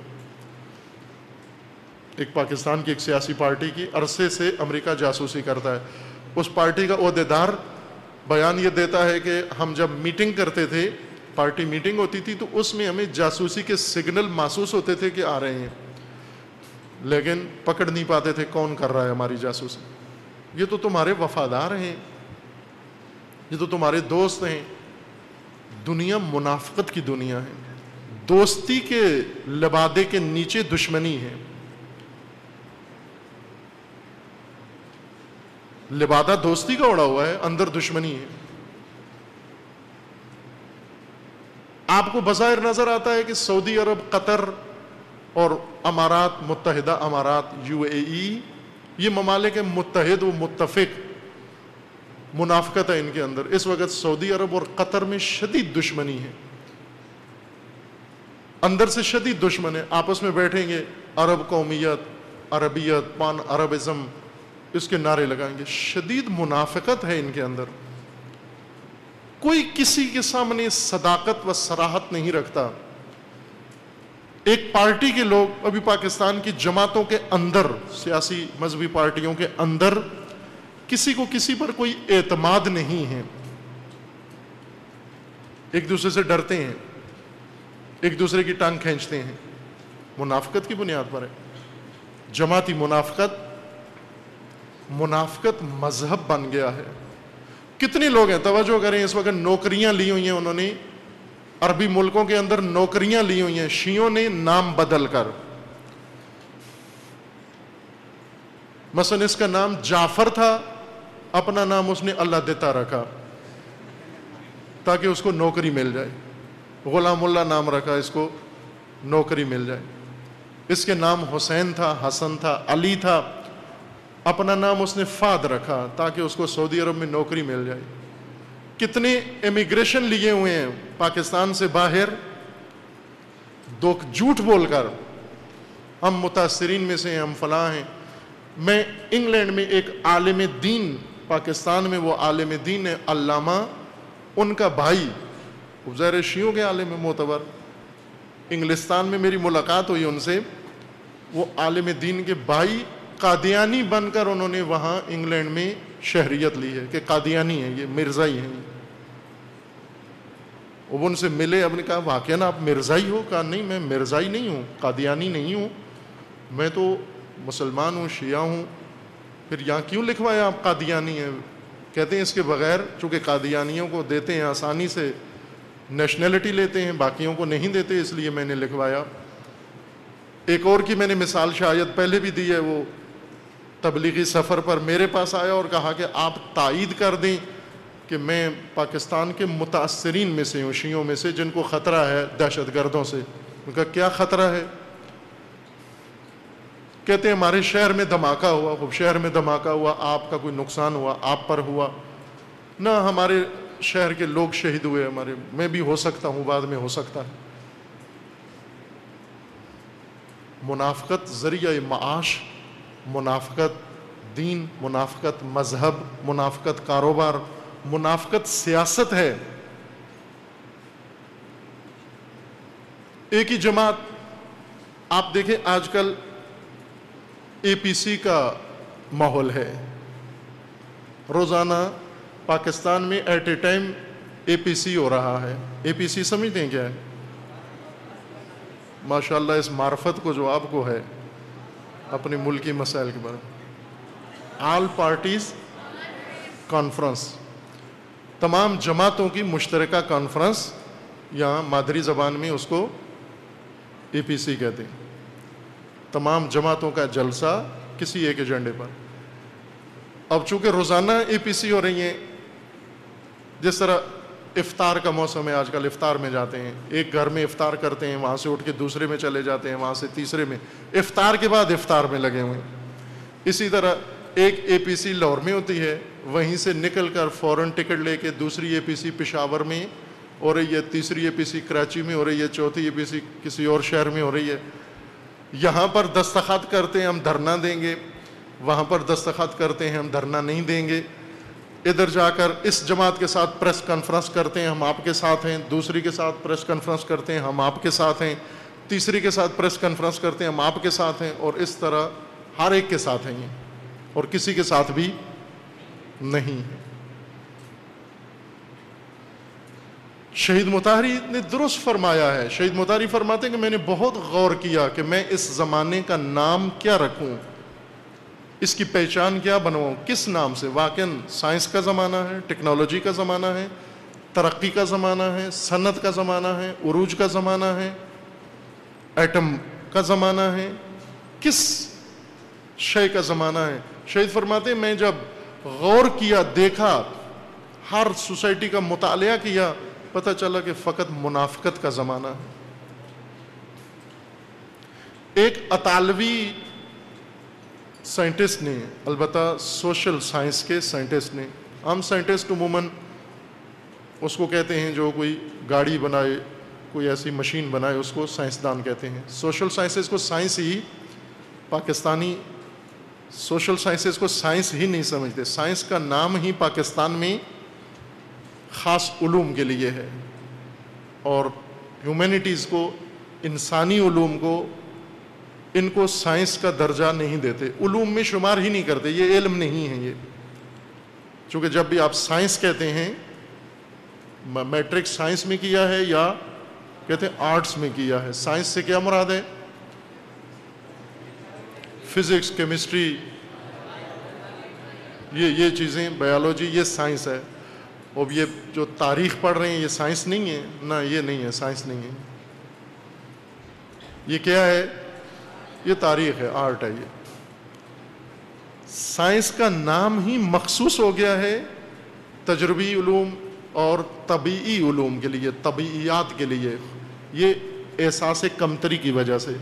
ایک پاکستان کی ایک سیاسی پارٹی کی عرصے سے امریکہ جاسوسی کرتا ہے. اس پارٹی کا عہدیدار بیان یہ دیتا ہے کہ ہم جب میٹنگ کرتے تھے، پارٹی میٹنگ ہوتی تھی، تو اس میں ہمیں جاسوسی کے سگنل محسوس ہوتے تھے کہ آ رہے ہیں، لیکن پکڑ نہیں پاتے تھے کون کر رہا ہے ہماری جاسوسی. یہ تو تمہارے وفادار ہیں، یہ تو تمہارے دوست ہیں. دنیا منافقت کی دنیا ہے. دوستی کے لبادے کے نیچے دشمنی ہے. لبادہ دوستی کا اڑا ہوا ہے، اندر دشمنی ہے. آپ کو بظاہر نظر آتا ہے کہ سعودی عرب، قطر اور امارات، متحدہ امارات، UAE، یہ ممالک متحد و متفق. منافقت ہے ان کے اندر. اس وقت سعودی عرب اور قطر میں شدید دشمنی ہے، اندر سے شدید دشمن ہے. آپس میں بیٹھیں گے، عرب قومیت، عربیت، پان عربزم، اس کے نعرے لگائیں گے. شدید منافقت ہے ان کے اندر. کوئی کسی کے سامنے صداقت و صراحت نہیں رکھتا. ایک پارٹی کے لوگ ابھی پاکستان کی جماعتوں کے اندر، سیاسی مذہبی پارٹیوں کے اندر، کسی کو کسی پر کوئی اعتماد نہیں ہے. ایک دوسرے سے ڈرتے ہیں، ایک دوسرے کی ٹانگ کھینچتے ہیں. منافقت کی بنیاد پر ہے. جماعتی منافقت مذہب بن گیا ہے. کتنے لوگ ہیں، توجہ کریں، اس وقت نوکریاں لی ہوئی ہیں انہوں نے، عربی ملکوں کے اندر نوکریاں لی ہوئی ہیں شیعوں نے نام بدل کر. مثلا اس کا نام جعفر تھا، اپنا نام اس نے اللہ دیتا رکھا تاکہ اس کو نوکری مل جائے. غلام اللہ نام رکھا، اس کو نوکری مل جائے. اس کے نام حسین تھا، حسن تھا، علی تھا، اپنا نام اس نے فہد رکھا تاکہ اس کو سعودی عرب میں نوکری مل جائے. کتنے امیگریشن لیے ہوئے ہیں پاکستان سے باہر، جھوٹ بول کر ہم متاثرین میں سے ہیں، ہم فلاں ہیں. میں انگلینڈ میں ایک عالم دین، پاکستان میں وہ عالم دین ہے علامہ، ان کا بھائی، ظاہر شیعوں کے عالم معتبر، انگلستان میں میری ملاقات ہوئی ان سے. وہ عالم دین کے بھائی قادیانی بن کر انہوں نے وہاں انگلینڈ میں شہریت لی ہے کہ قادیانی ہیں، یہ مرزائی ہیں. وہ ان سے ملے، اب نے کہا واقعا آپ مرزائی ہو؟ کہا نہیں، میں مرزائی نہیں ہوں، قادیانی نہیں ہوں، میں تو مسلمان ہوں، شیعہ ہوں. پھر یہاں کیوں لکھوایا آپ قادیانی ہیں؟ کہتے ہیں اس کے بغیر، چونکہ قادیانیوں کو دیتے ہیں آسانی سے نیشنلٹی لیتے ہیں، باقیوں کو نہیں دیتے، اس لیے میں نے لکھوایا. ایک اور کی میں نے مثال شاید پہلے بھی دی ہے. وہ تبلیغی سفر پر میرے پاس آیا اور کہا کہ آپ تائید کر دیں کہ میں پاکستان کے متاثرین میں سے ہوں، شیعوں میں سے، جن کو خطرہ ہے دہشت گردوں سے. ان کا کیا خطرہ ہے؟ کہتے ہیں ہمارے شہر میں دھماکہ ہوا. خوب شہر میں دھماکہ ہوا، آپ کا کوئی نقصان ہوا؟ آپ پر ہوا نہ، ہمارے شہر کے لوگ شہید ہوئے ہمارے. میں بھی ہو سکتا ہوں، بعد میں ہو سکتا ہے. منافقت ذریعہ معاش، منافقت دین، منافقت مذہب، منافقت کاروبار، منافقت سیاست ہے. ایک ہی جماعت. آپ دیکھیں آج کل اے پی سی کا ماحول ہے. روزانہ پاکستان میں ایٹ اے ٹائم اے پی سی ہو رہا ہے. اے پی سی سمجھتے ہیں کیا ہے؟ ماشاءاللہ اس معرفت کو جو آپ کو ہے اپنے ملکی مسائل کے بارے میں. آل پارٹیز کانفرنس، تمام جماعتوں کی مشترکہ کانفرنس، یہاں مادری زبان میں اس کو اے پی سی کہتے ہیں. تمام جماعتوں کا جلسہ کسی ایک ایجنڈے پر. اب چونکہ روزانہ اے پی سی ہو رہی ہیں، جس طرح افطار کا موسم ہے آج کل، افطار میں جاتے ہیں، ایک گھر میں افطار کرتے ہیں، وہاں سے اٹھ کے دوسرے میں چلے جاتے ہیں، وہاں سے تیسرے میں، افطار کے بعد افطار میں لگے ہوئے ہیں. اسی طرح ایک اے پی سی لاہور میں ہوتی ہے، وہیں سے نکل کر فوراً ٹکٹ لے کے دوسری اے پی سی پشاور میں ہو رہی ہے، تیسری اے پی سی کراچی میں ہو رہی ہے، چوتھی اے پی سی کسی اور شہر میں ہو رہی ہے. یہاں پر دستخط کرتے ہیں ہم دھرنا دیں گے، وہاں پر دستخط کرتے ہیں ہم دھرنا نہیں دیں گے. ادھر جا کر اس جماعت کے ساتھ پریس کانفرنس کرتے ہیں، ہم آپ کے ساتھ ہیں. دوسری کے ساتھ پریس کانفرنس کرتے ہیں، ہم آپ کے ساتھ ہیں. تیسری کے ساتھ پریس کانفرنس کرتے ہیں، ہم آپ کے ساتھ ہیں. اور اس طرح ہر ایک کے ساتھ ہیں یہ، اور کسی کے ساتھ بھی نہیں ہے. شہید مطہری نے درست فرمایا ہے. شہید مطہری فرماتے ہیں کہ میں نے بہت غور کیا کہ میں اس زمانے کا نام کیا رکھوں، اس کی پہچان کیا بنواؤں، کس نام سے. واقعاً سائنس کا زمانہ ہے، ٹیکنالوجی کا زمانہ ہے، ترقی کا زمانہ ہے، صنعت کا زمانہ ہے، عروج کا زمانہ ہے، ایٹم کا زمانہ ہے، کس شے کا زمانہ ہے. شہید فرماتے ہیں میں جب غور کیا، دیکھا، ہر سوسائٹی کا مطالعہ کیا، پتہ چلا کہ فقط منافقت کا زمانہ ہے. ایک اطالوی سائنٹسٹ نے، البتہ سوشل سائنس کے سائنٹسٹ نے، عام سائنٹسٹ عموماً اس کو کہتے ہیں جو کوئی گاڑی بنائے، کوئی ایسی مشین بنائے، اس کو سائنسدان کہتے ہیں. سوشل سائنسز کو سائنس ہی، پاکستانی سوشل سائنسز کو سائنس ہی نہیں سمجھتے. سائنس کا نام ہی پاکستان میں خاص علوم کے لیے ہے، اور ہیومینٹیز کو، انسانی علوم کو، ان کو سائنس کا درجہ نہیں دیتے، علوم میں شمار ہی نہیں کرتے. یہ علم نہیں ہے یہ. چونکہ جب بھی آپ سائنس کہتے ہیں، میٹرک سائنس میں کیا ہے یا کہتے ہیں آرٹس میں کیا ہے. سائنس سے کیا مراد ہے؟ فزکس، کیمسٹری، یہ چیزیں، بایولوجی، یہ سائنس ہے. اب یہ جو تاریخ پڑھ رہے ہیں یہ سائنس نہیں ہے نا، یہ نہیں ہے، سائنس نہیں ہے. یہ کیا ہے؟ یہ تاریخ ہے، آرٹ ہے. یہ سائنس کا نام ہی مخصوص ہو گیا ہے تجربی علوم اور طبیعی علوم کے لیے، طبیعیات کے لیے. یہ احساس کمتری کی وجہ سے،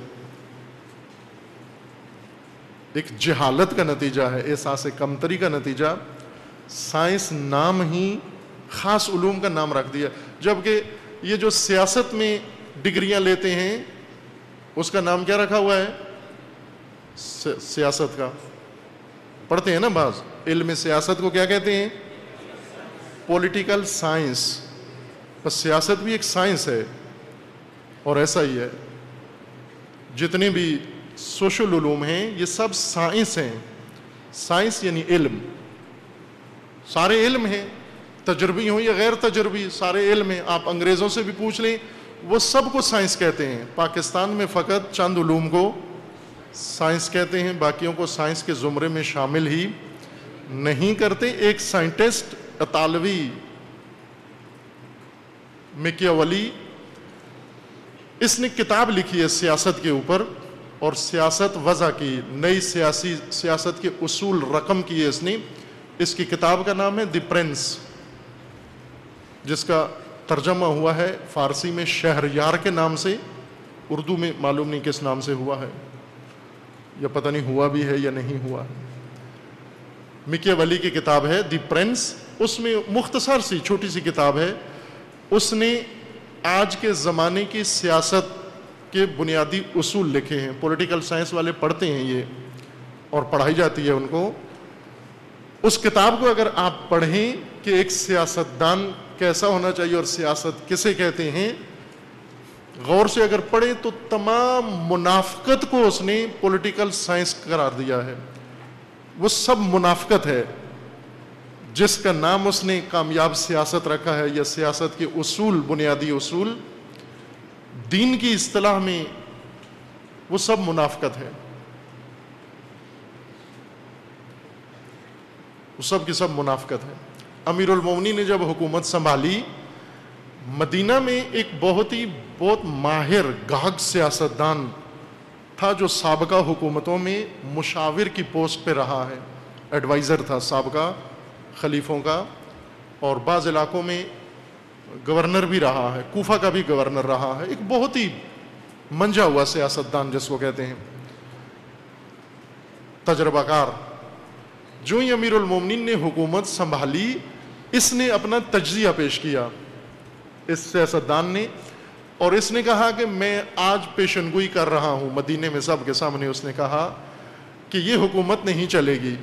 ایک جہالت کا نتیجہ ہے، احساس کمتری کا نتیجہ. سائنس نام ہی خاص علوم کا نام رکھ دیا. جبکہ یہ جو سیاست میں ڈگریاں لیتے ہیں اس کا نام کیا رکھا ہوا ہے؟ سیاست کا. پڑھتے ہیں نا بعض، علم سیاست کو کیا کہتے ہیں؟ Political science. بس سیاست بھی ایک سائنس ہے، اور ایسا ہی ہے جتنے بھی سوشل علوم ہیں یہ سب سائنس ہیں. سائنس یعنی علم، سارے علم ہیں، تجربی ہوں یا غیر تجربی، سارے علم ہیں. آپ انگریزوں سے بھی پوچھ لیں، وہ سب کو سائنس کہتے ہیں. پاکستان میں فقط چند علوم کو سائنس کہتے ہیں، باقیوں کو سائنس کے زمرے میں شامل ہی نہیں کرتے. ایک سائنٹسٹ اطالوی میکیاولی، اس نے کتاب لکھی ہے سیاست کے اوپر، اور سیاست وضع کی، نئی سیاست کے اصول رقم کیے اس نے. اس کی کتاب کا نام ہے دی پرنس، جس کا ترجمہ ہوا ہے فارسی میں شہریار کے نام سے، اردو میں معلوم نہیں کس نام سے ہوا ہے، یا پتہ نہیں ہوا بھی ہے یا نہیں ہوا ہے. میکیاولی کی کتاب ہے دی پرنس. اس میں مختصر سی چھوٹی سی کتاب ہے. اس نے آج کے زمانے کی سیاست کے بنیادی اصول لکھے ہیں. پولیٹیکل سائنس والے پڑھتے ہیں یہ، اور پڑھائی جاتی ہے ان کو. اس کتاب کو اگر آپ پڑھیں کہ ایک سیاستدان کیسا ہونا چاہیے اور سیاست کسے کہتے ہیں، غور سے اگر پڑھیں تو تمام منافقت کو اس نے پولیٹیکل سائنس قرار دیا ہے. وہ سب منافقت ہے. جس کا نام اس نے کامیاب سیاست رکھا ہے یا سیاست کے اصول، بنیادی اصول دین کی اصطلاح میں، وہ سب منافقت ہے. وہ سب کی سب منافقت ہے. امیر المومنین نے جب حکومت سنبھالی، مدینہ میں ایک بہت ماہر گاہک سیاستدان تھا جو سابقہ حکومتوں میں مشاور کی پوسٹ پہ رہا ہے، ایڈوائزر تھا سابقہ خلیفوں کا، اور بعض علاقوں میں گورنر بھی رہا ہے، کوفہ کا بھی گورنر رہا ہے. ایک بہت ہی منجا ہوا سیاستدان جس کو کہتے ہیں، تجربہ کار. جو ہی امیر المومنین نے حکومت سنبھالی، اس نے اپنا تجزیہ پیش کیا، اس سیاستدان نے، اور اس نے کہا کہ میں آج پیشن گوئی کر رہا ہوں مدینے میں سب کے سامنے. اس نے کہا کہ یہ حکومت نہیں چلے گی،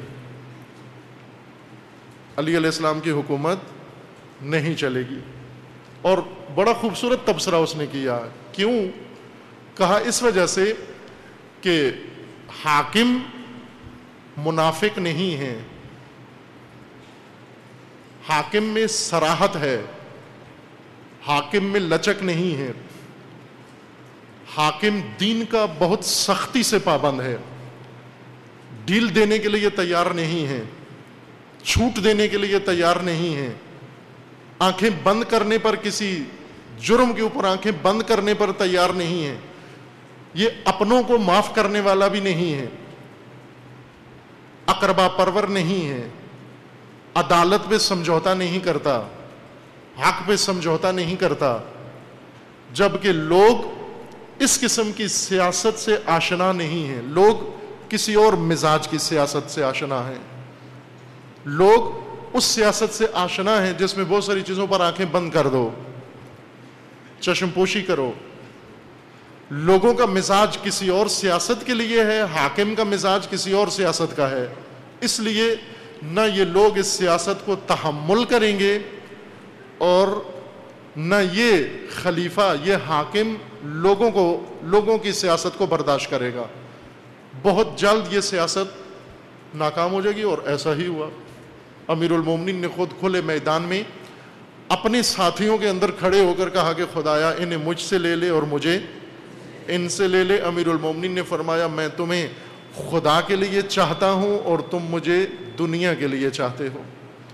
علی علیہ السلام کی حکومت نہیں چلے گی. اور بڑا خوبصورت تبصرہ اس نے کیا. کیوں؟ کہا اس وجہ سے کہ حاکم منافق نہیں ہے، حاکم میں صراحت ہے، حاکم میں لچک نہیں ہے، حاکم دین کا بہت سختی سے پابند ہے، ڈیل دینے کے لیے تیار نہیں ہے، چھوٹ دینے کے لیے تیار نہیں ہے، آنکھیں بند کرنے پر، کسی جرم کے اوپر آنکھیں بند کرنے پر تیار نہیں ہے، یہ اپنوں کو معاف کرنے والا بھی نہیں ہے، اقربا پرور نہیں ہے، عدالت پہ سمجھوتا نہیں کرتا، حق پہ سمجھوتا نہیں کرتا. جبکہ لوگ اس قسم کی سیاست سے آشنا نہیں ہیں، لوگ کسی اور مزاج کی سیاست سے آشنا ہیں. لوگ اس سیاست سے آشنا ہیں جس میں بہت ساری چیزوں پر آنکھیں بند کر دو، چشم پوشی کرو. لوگوں کا مزاج کسی اور سیاست کے لیے ہے، حاکم کا مزاج کسی اور سیاست کا ہے. اس لیے نہ یہ لوگ اس سیاست کو تحمل کریں گے، اور نہ یہ خلیفہ، یہ حاکم لوگوں کی سیاست کو برداشت کرے گا. بہت جلد یہ سیاست ناکام ہو جائے گی، اور ایسا ہی ہوا. امیر المومنین نے خود کھلے میدان میں اپنے ساتھیوں کے اندر کھڑے ہو کر کہا کہ خدایا انہیں مجھ سے لے لے اور مجھے ان سے لے لے. امیر المومنین نے فرمایا میں تمہیں خدا کے لیے چاہتا ہوں اور تم مجھے دنیا کے لیے چاہتے ہو.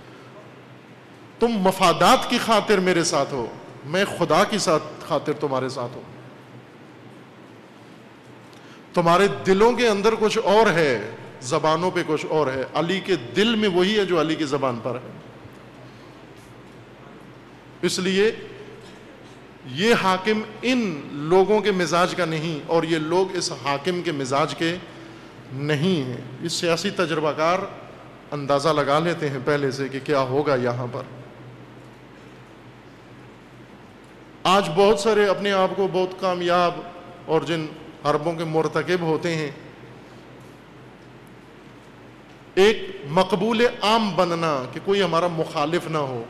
تم مفادات کی خاطر میرے ساتھ ہو، میں خدا کی خاطر تمہارے ساتھ ہوں. تمہارے دلوں کے اندر کچھ اور ہے، زبانوں پہ کچھ اور ہے. علی کے دل میں وہی ہے جو علی کی زبان پر ہے. اس لیے یہ حاکم ان لوگوں کے مزاج کا نہیں، اور یہ لوگ اس حاکم کے مزاج کے نہیں ہیں. یہ سیاسی تجربہ کار اندازہ لگا لیتے ہیں پہلے سے کہ کیا ہوگا یہاں پر. آج بہت سارے اپنے آپ کو بہت کامیاب اور جن حربوں کے مرتکب ہوتے ہیں، ایک مقبول عام بننا کہ کوئی ہمارا مخالف نہ ہو،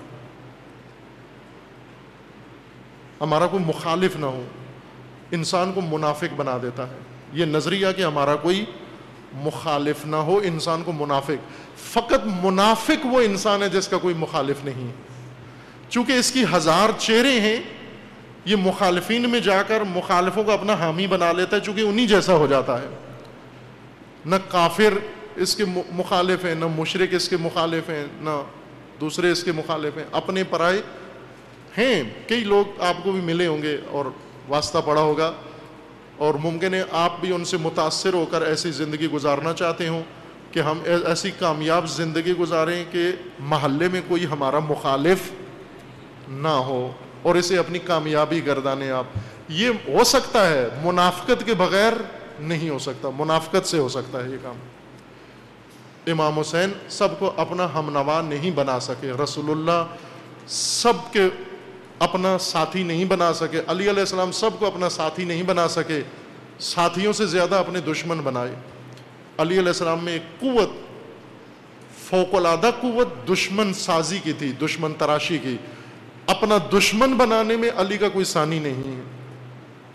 ہمارا کوئی مخالف نہ ہو، انسان کو منافق بنا دیتا ہے. یہ نظریہ کہ ہمارا کوئی مخالف نہ ہو انسان کو منافق. فقط منافق وہ انسان ہے جس کا کوئی مخالف نہیں. چونکہ اس کی ہزار چہرے ہیں، یہ مخالفین میں جا کر مخالفوں کو اپنا حامی بنا لیتا ہے، چونکہ انہی جیسا ہو جاتا ہے. نہ کافر اس کے مخالف ہیں، نہ مشرک اس کے مخالف ہیں، نہ دوسرے اس کے مخالف ہیں. اپنے پرائے ہیں. کئی لوگ آپ کو بھی ملے ہوں گے اور واسطہ پڑا ہوگا، اور ممکن ہے آپ بھی ان سے متاثر ہو کر ایسی زندگی گزارنا چاہتے ہوں کہ ہم ایسی کامیاب زندگی گزاریں کہ محلے میں کوئی ہمارا مخالف نہ ہو اور اسے اپنی کامیابی گردانے آپ. یہ ہو سکتا ہے، منافقت کے بغیر نہیں ہو سکتا، منافقت سے ہو سکتا ہے یہ کام. امام حسین سب کو اپنا ہمنوا نہیں بنا سکے، رسول اللہ سب کے اپنا ساتھی نہیں بنا سکے، علی علیہ السلام سب کو اپنا ساتھی نہیں بنا سکے، ساتھیوں سے زیادہ اپنے دشمن بنائے. علی علیہ السلام میں ایک قوت، فوق العادہ قوت دشمن سازی کی تھی، دشمن تراشی کی. اپنا دشمن بنانے میں علی کا کوئی ثانی نہیں ہے.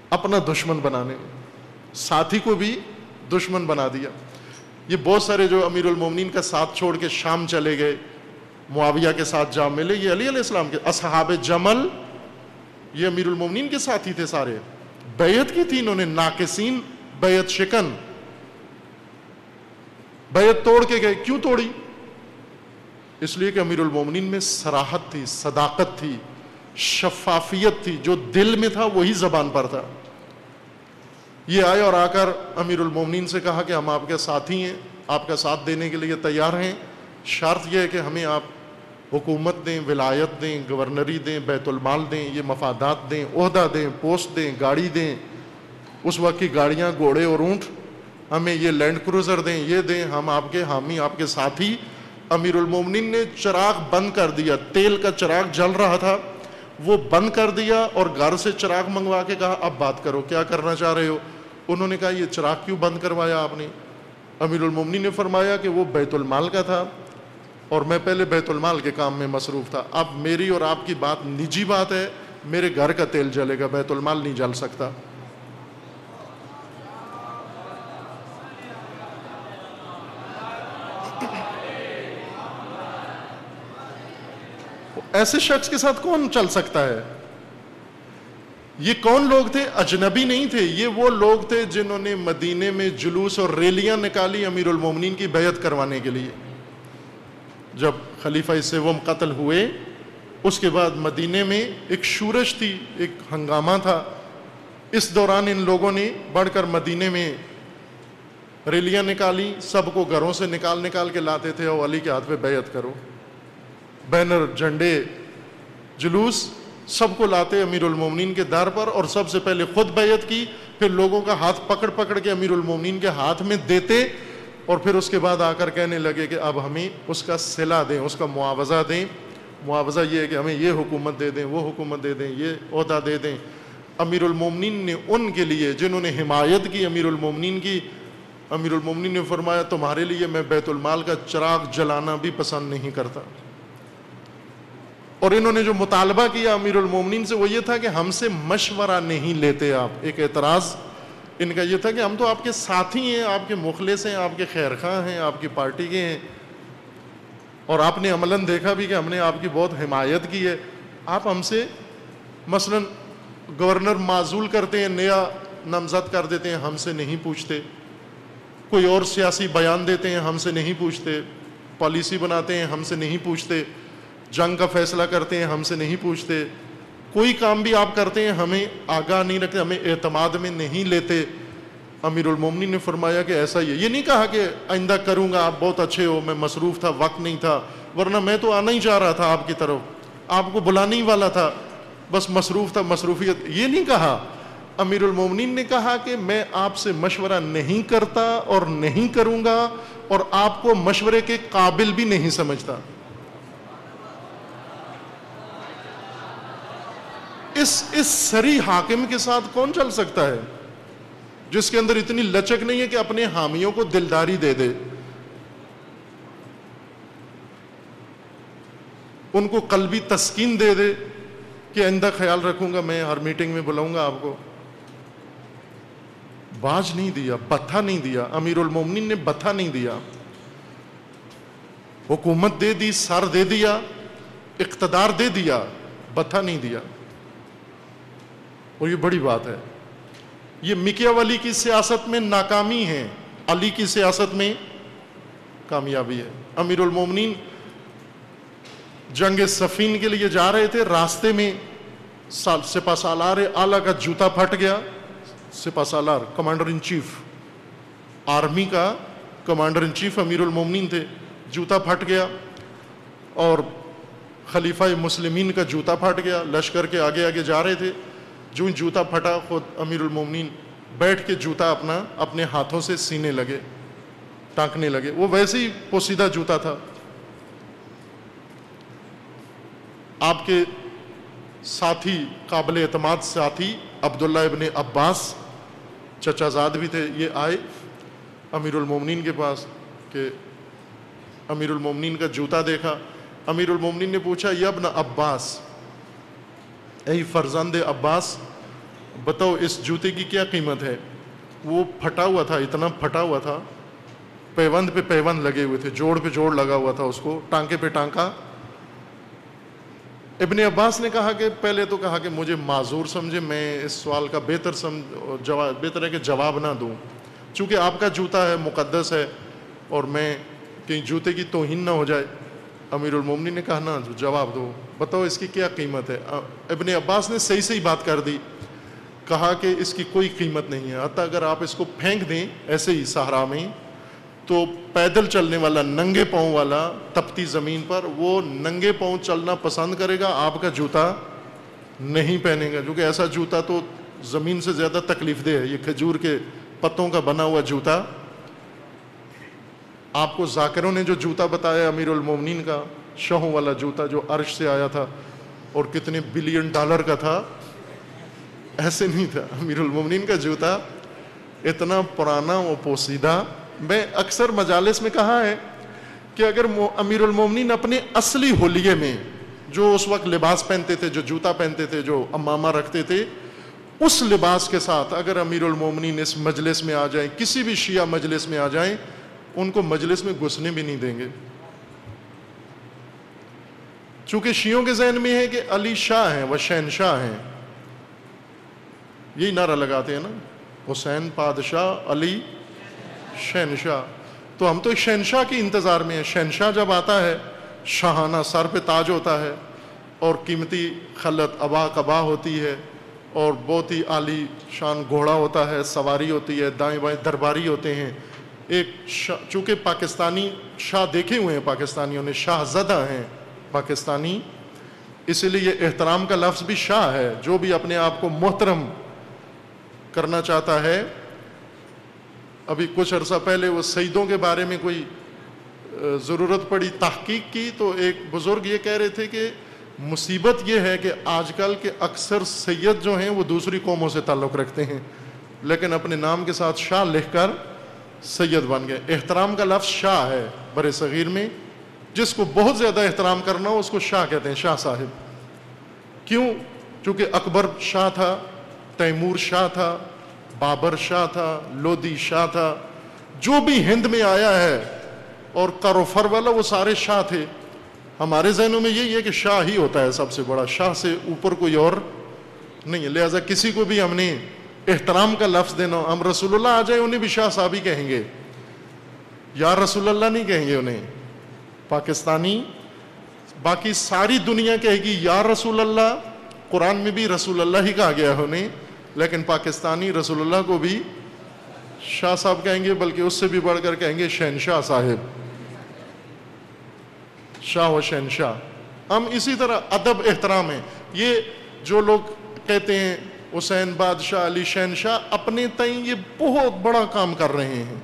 اپنا دشمن بنانے میں، ساتھی کو بھی دشمن بنا دیا. یہ بہت سارے جو امیر المومنین کا ساتھ چھوڑ کے شام چلے گئے، معاویہ کے ساتھ جا ملے، یہ علی علیہ السلام کے اصحاب جمل، یہ امیر المومنین کے ساتھی تھے سارے. بیعت کی تھی انہوں نے، ناقصین بیعت شکن، بیعت توڑ کے گئے. کیوں توڑی؟ اس لیے کہ امیر المومنین میں صراحت تھی، صداقت تھی، شفافیت تھی، جو دل میں تھا وہی زبان پر تھا. یہ آئے اور آ کر امیر المومنین سے کہا کہ ہم آپ کے ساتھی ہیں، آپ کا ساتھ دینے کے لیے تیار ہیں، شرط یہ ہے کہ ہمیں آپ حکومت دیں، ولایت دیں، گورنری دیں، بیت المال دیں، یہ مفادات دیں، عہدہ دیں، پوسٹ دیں، گاڑی دیں، اس وقت کی گاڑیاں، گھوڑے اور اونٹ، ہمیں یہ لینڈ کروزر دیں، یہ دیں، ہم آپ کے حامی، آپ کے ساتھی. امیر المومنین نے چراغ بند کر دیا، تیل کا چراغ جل رہا تھا وہ بند کر دیا، اور گھر سے چراغ منگوا کے کہا اب بات کرو، کیا کرنا چاہ رہے ہو؟ انہوں نے کہا یہ چراغ کیوں بند کروایا آپ نے؟ امیر المومنین نے فرمایا کہ وہ بیت المال کا تھا اور میں پہلے بیت المال کے کام میں مصروف تھا، اب میری اور آپ کی بات نجی بات ہے، میرے گھر کا تیل جلے گا، بیت المال نہیں جل سکتا. ایسے شخص کے ساتھ کون چل سکتا ہے؟ یہ کون لوگ تھے؟ اجنبی نہیں تھے، یہ وہ لوگ تھے جنہوں نے مدینے میں جلوس اور ریلیاں نکالی امیر المومنین کی بیعت کروانے کے لیے. جب خلیفہ سوم قتل ہوئے اس کے بعد مدینے میں ایک شورش تھی، ایک ہنگامہ تھا. اس دوران ان لوگوں نے بڑھ کر مدینے میں ریلیاں نکالی، سب کو گھروں سے نکال کے لاتے تھے اور علی کے ہاتھ پہ بیعت کرو، بینر، جھنڈے، جلوس سب کو لاتے امیر المومنین کے در پر، اور سب سے پہلے خود بیعت کی، پھر لوگوں کا ہاتھ پکڑ کے امیر المومنین کے ہاتھ میں دیتے، اور پھر اس کے بعد آ کر کہنے لگے کہ اب ہمیں اس کا صلہ دیں، اس کا معاوضہ دیں. معاوضہ یہ ہے کہ ہمیں یہ حکومت دے دیں، وہ حکومت دے دیں، یہ عہدہ دے دیں. امیر المومنین نے ان کے لیے جنہوں نے حمایت کی امیر المومنین کی، امیر المومنین نے فرمایا تمہارے لیے میں بیت المال کا چراغ جلانا بھی پسند نہیں کرتا. اور انہوں نے جو مطالبہ کیا امیر المومنین سے وہ یہ تھا کہ ہم سے مشورہ نہیں لیتے آپ. ایک اعتراض ان کا یہ تھا کہ ہم تو آپ کے ساتھی ہیں، آپ کے مخلص ہیں، آپ کے خیر خواہ ہیں، آپ کی پارٹی کے ہیں، اور آپ نے عملاً دیکھا بھی کہ ہم نے آپ کی بہت حمایت کی ہے، آپ ہم سے مثلاً گورنر معزول کرتے ہیں، نیا نامزد کر دیتے ہیں، ہم سے نہیں پوچھتے، کوئی اور سیاسی بیان دیتے ہیں، ہم سے نہیں پوچھتے، پالیسی بناتے ہیں، ہم سے نہیں پوچھتے، جنگ کا فیصلہ کرتے ہیں، ہم سے نہیں پوچھتے، کوئی کام بھی آپ کرتے ہیں ہمیں آگاہ نہیں رکھتے، ہمیں اعتماد میں نہیں لیتے. امیر المومنین نے فرمایا کہ ایسا ہی ہے. یہ نہیں کہا کہ آئندہ کروں گا، آپ بہت اچھے ہو، میں مصروف تھا، وقت نہیں تھا، ورنہ میں تو آنا ہی چاہ رہا تھا آپ کی طرف، آپ کو بلانے ہی والا تھا، بس مصروف تھا، مصروفیت. یہ نہیں کہا. امیر المومنین نے کہا کہ میں آپ سے مشورہ نہیں کرتا اور نہیں کروں گا، اور آپ کو مشورے کے قابل بھی نہیں سمجھتا. اس سری حاکم کے ساتھ کون چل سکتا ہے جس کے اندر اتنی لچک نہیں ہے کہ اپنے حامیوں کو دلداری دے دے، ان کو قلبی تسکین دے دے کہ آئندہ خیال رکھوں گا، میں ہر میٹنگ میں بلاؤں گا آپ کو. باج نہیں دیا، بتھا نہیں دیا. امیر المومنین نے بتھا نہیں دیا. حکومت دے دی، سر دے دیا، اقتدار دے دیا، بتھا نہیں دیا. اور یہ بڑی بات ہے. یہ مکیاولی کی سیاست میں ناکامی ہے، علی کی سیاست میں کامیابی ہے. امیر المومنین جنگ صفین کے لیے جا رہے تھے، راستے میں سپہ سالار اعلیٰ کا جوتا پھٹ گیا. سپہ سالار کمانڈر ان چیف، آرمی کا کمانڈر ان چیف امیر المومنین تھے، جوتا پھٹ گیا، اور خلیفہ مسلمین کا جوتا پھٹ گیا. لشکر کے آگے آگے جا رہے تھے، جو جوتا پھٹا خود امیر المومنین بیٹھ کے جوتا اپنے ہاتھوں سے سینے لگے، ٹانکنے لگے. وہ ویسے ہی پوسیدہ جوتا تھا. آپ کے ساتھی، قابل اعتماد ساتھی عبداللہ ابن عباس، چچا زاد بھی تھے، یہ آئے امیر المومنین کے پاس کہ امیر المومنین کا جوتا دیکھا. امیر المومنین نے پوچھا یا ابن عباس، اے فرزند عباس، بتاؤ اس جوتے کی کیا قیمت ہے؟ وہ پھٹا ہوا تھا، اتنا پھٹا ہوا تھا، پیوند پہ پیوند لگے ہوئے تھے، جوڑ پہ جوڑ لگا ہوا تھا، اس کو ٹانکے پہ ٹانکا۔ ابن عباس نے کہا کہ پہلے تو کہا کہ مجھے معذور سمجھے، میں اس سوال کا بہتر ہے کہ جواب نہ دوں، چونکہ آپ کا جوتا ہے، مقدس ہے، اور میں کہیں جوتے کی توہین نہ ہو جائے۔ امیر المومنین نے کہا نا جواب دو، بتاؤ اس کی کیا قیمت ہے؟ ابن عباس نے صحیح بات کر دی، کہا کہ اس کی کوئی قیمت نہیں ہے، حتیٰ اگر آپ اس کو پھینک دیں ایسے ہی صحرا میں، تو پیدل چلنے والا، ننگے پاؤں والا تپتی زمین پر، وہ ننگے پاؤں چلنا پسند کرے گا، آپ کا جوتا نہیں پہنے گا، کیونکہ ایسا جوتا تو زمین سے زیادہ تکلیف دہ ہے۔ یہ کھجور کے پتوں کا بنا ہوا جوتا، آپ کو ذاکروں نے جو جوتا بتایا امیر المومنین کا، شہوں والا جوتا جو عرش سے آیا تھا اور کتنے بلین ڈالر کا تھا، ایسے نہیں تھا۔ امیر المومنین کا جوتا اتنا پرانا و پوسیدہ، میں اکثر مجالس میں کہا ہے کہ اگر امیر المومنین اپنے اصلی حلیے میں، جو اس وقت لباس پہنتے تھے، جو جوتا پہنتے تھے، جو امامہ رکھتے تھے، اس لباس کے ساتھ اگر امیر المومنین اس مجلس میں آ جائیں، کسی بھی شیعہ مجلس میں آ جائیں، ان کو مجلس میں گھسنے بھی نہیں دیں گے، چونکہ شیعوں کے ذہن میں ہے کہ علی شاہ ہیں، وہ شہنشاہ ہیں، یہی نعرہ لگاتے ہیں نا، حسین پادشاہ، علی شہنشاہ۔ تو ہم تو ایک شہنشاہ کی انتظار میں ہیں۔ شہنشاہ جب آتا ہے، شاہانہ سر پہ تاج ہوتا ہے، اور قیمتی خلط ابا قبا ہوتی ہے، اور بہت ہی عالی شان گھوڑا ہوتا ہے، سواری ہوتی ہے، دائیں بائیں درباری ہوتے ہیں۔ ایک چونکہ پاکستانی شاہ دیکھے ہوئے ہیں، پاکستانیوں نے شاہزدہ ہیں پاکستانی، اسی لیے یہ احترام کا لفظ بھی شاہ ہے۔ جو بھی اپنے آپ کو محترم کرنا چاہتا ہے، ابھی کچھ عرصہ پہلے وہ سیدوں کے بارے میں کوئی ضرورت پڑی تحقیق کی، تو ایک بزرگ یہ کہہ رہے تھے کہ مصیبت یہ ہے کہ آج کل کے اکثر سید جو ہیں وہ دوسری قوموں سے تعلق رکھتے ہیں، لیکن اپنے نام کے ساتھ شاہ لکھ کر سید بن گئے۔ احترام کا لفظ شاہ ہے بر صغیر میں، جس کو بہت زیادہ احترام کرنا ہو اس کو شاہ کہتے ہیں، شاہ صاحب۔ کیوں؟ چونکہ اکبر شاہ تھا، تیمور شاہ تھا، بابر شاہ تھا، لودھی شاہ تھا، جو بھی ہند میں آیا ہے اور کروفر والا، وہ سارے شاہ تھے۔ ہمارے ذہنوں میں یہی ہے کہ شاہ ہی ہوتا ہے سب سے بڑا، شاہ سے اوپر کوئی اور نہیں ہے، لہٰذا کسی کو بھی ہم نے احترام کا لفظ دینا، ہم رسول اللہ آ جائے انہیں بھی شاہ صاحب ہی کہیں گے، یا رسول اللہ نہیں کہیں گے انہیں۔ پاکستانی، باقی ساری دنیا کہے گی یا رسول اللہ، قرآن میں بھی رسول اللہ ہی کہا گیا ہے انہیں، لیکن پاکستانی رسول اللہ کو بھی شاہ صاحب کہیں گے، بلکہ اس سے بھی بڑھ کر کہیں گے شہنشاہ صاحب، شاہ و شہنشاہ۔ ہم اسی طرح ادب احترام ہے۔ یہ جو لوگ کہتے ہیں حسین بادشاہ، علی شہنشاہ، اپنے تئیں یہ بہت بڑا کام کر رہے ہیں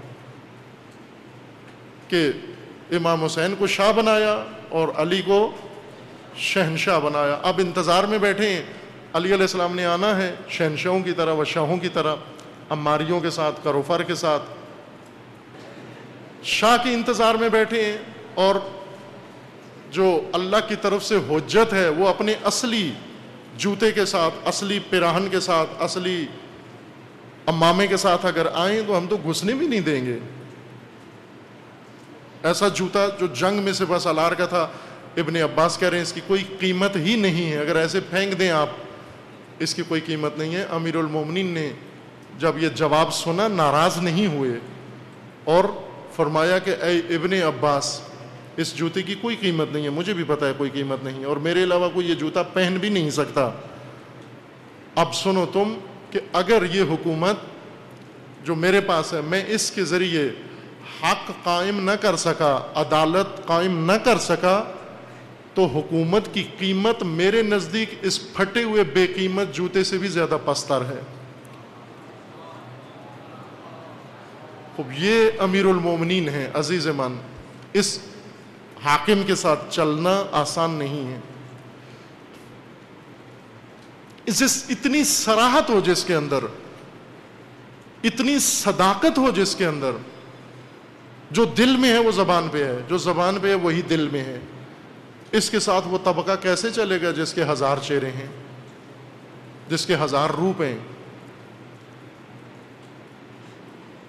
کہ امام حسین کو شاہ بنایا اور علی کو شہنشاہ بنایا۔ اب انتظار میں بیٹھے ہیں، علی علیہ السلام نے آنا ہے شہنشاہوں کی طرح و شاہوں کی طرح، عماریوں کے ساتھ، کروفر کے ساتھ، شاہ کے انتظار میں بیٹھے ہیں، اور جو اللہ کی طرف سے حجت ہے وہ اپنے اصلی جوتے کے ساتھ، اصلی پیراہن کے ساتھ، اصلی امامے کے ساتھ اگر آئیں تو ہم تو گھسنے بھی نہیں دیں گے۔ ایسا جوتا جو جنگ میں سے بس الار کا تھا، ابن عباس کہہ رہے ہیں اس کی کوئی قیمت ہی نہیں ہے، اگر ایسے پھینک دیں آپ، اس کی کوئی قیمت نہیں ہے۔ امیر المومنین نے جب یہ جواب سنا ناراض نہیں ہوئے، اور فرمایا کہ اے ابن عباس، اس جوتے کی کوئی قیمت نہیں ہے، مجھے بھی پتا ہے کوئی قیمت نہیں ہے، اور میرے علاوہ کوئی یہ جوتا پہن بھی نہیں سکتا۔ اب سنو تم کہ اگر یہ حکومت جو میرے پاس ہے، میں اس کے ذریعے حق قائم نہ کر سکا، عدالت قائم نہ کر سکا، تو حکومت کی قیمت میرے نزدیک اس پھٹے ہوئے بے قیمت جوتے سے بھی زیادہ پستر ہے۔ خب یہ امیر المومنین ہیں عزیز من، اس حاکم کے ساتھ چلنا آسان نہیں ہے۔ اتنی صراحت ہو جس کے اندر، اتنی صداقت ہو جس کے اندر، جو دل میں ہے وہ زبان پہ ہے، جو زبان پہ ہے وہی دل میں ہے۔ اس کے ساتھ وہ طبقہ کیسے چلے گا جس کے 1000 چہرے ہیں، جس کے 1000 روپ ہیں؟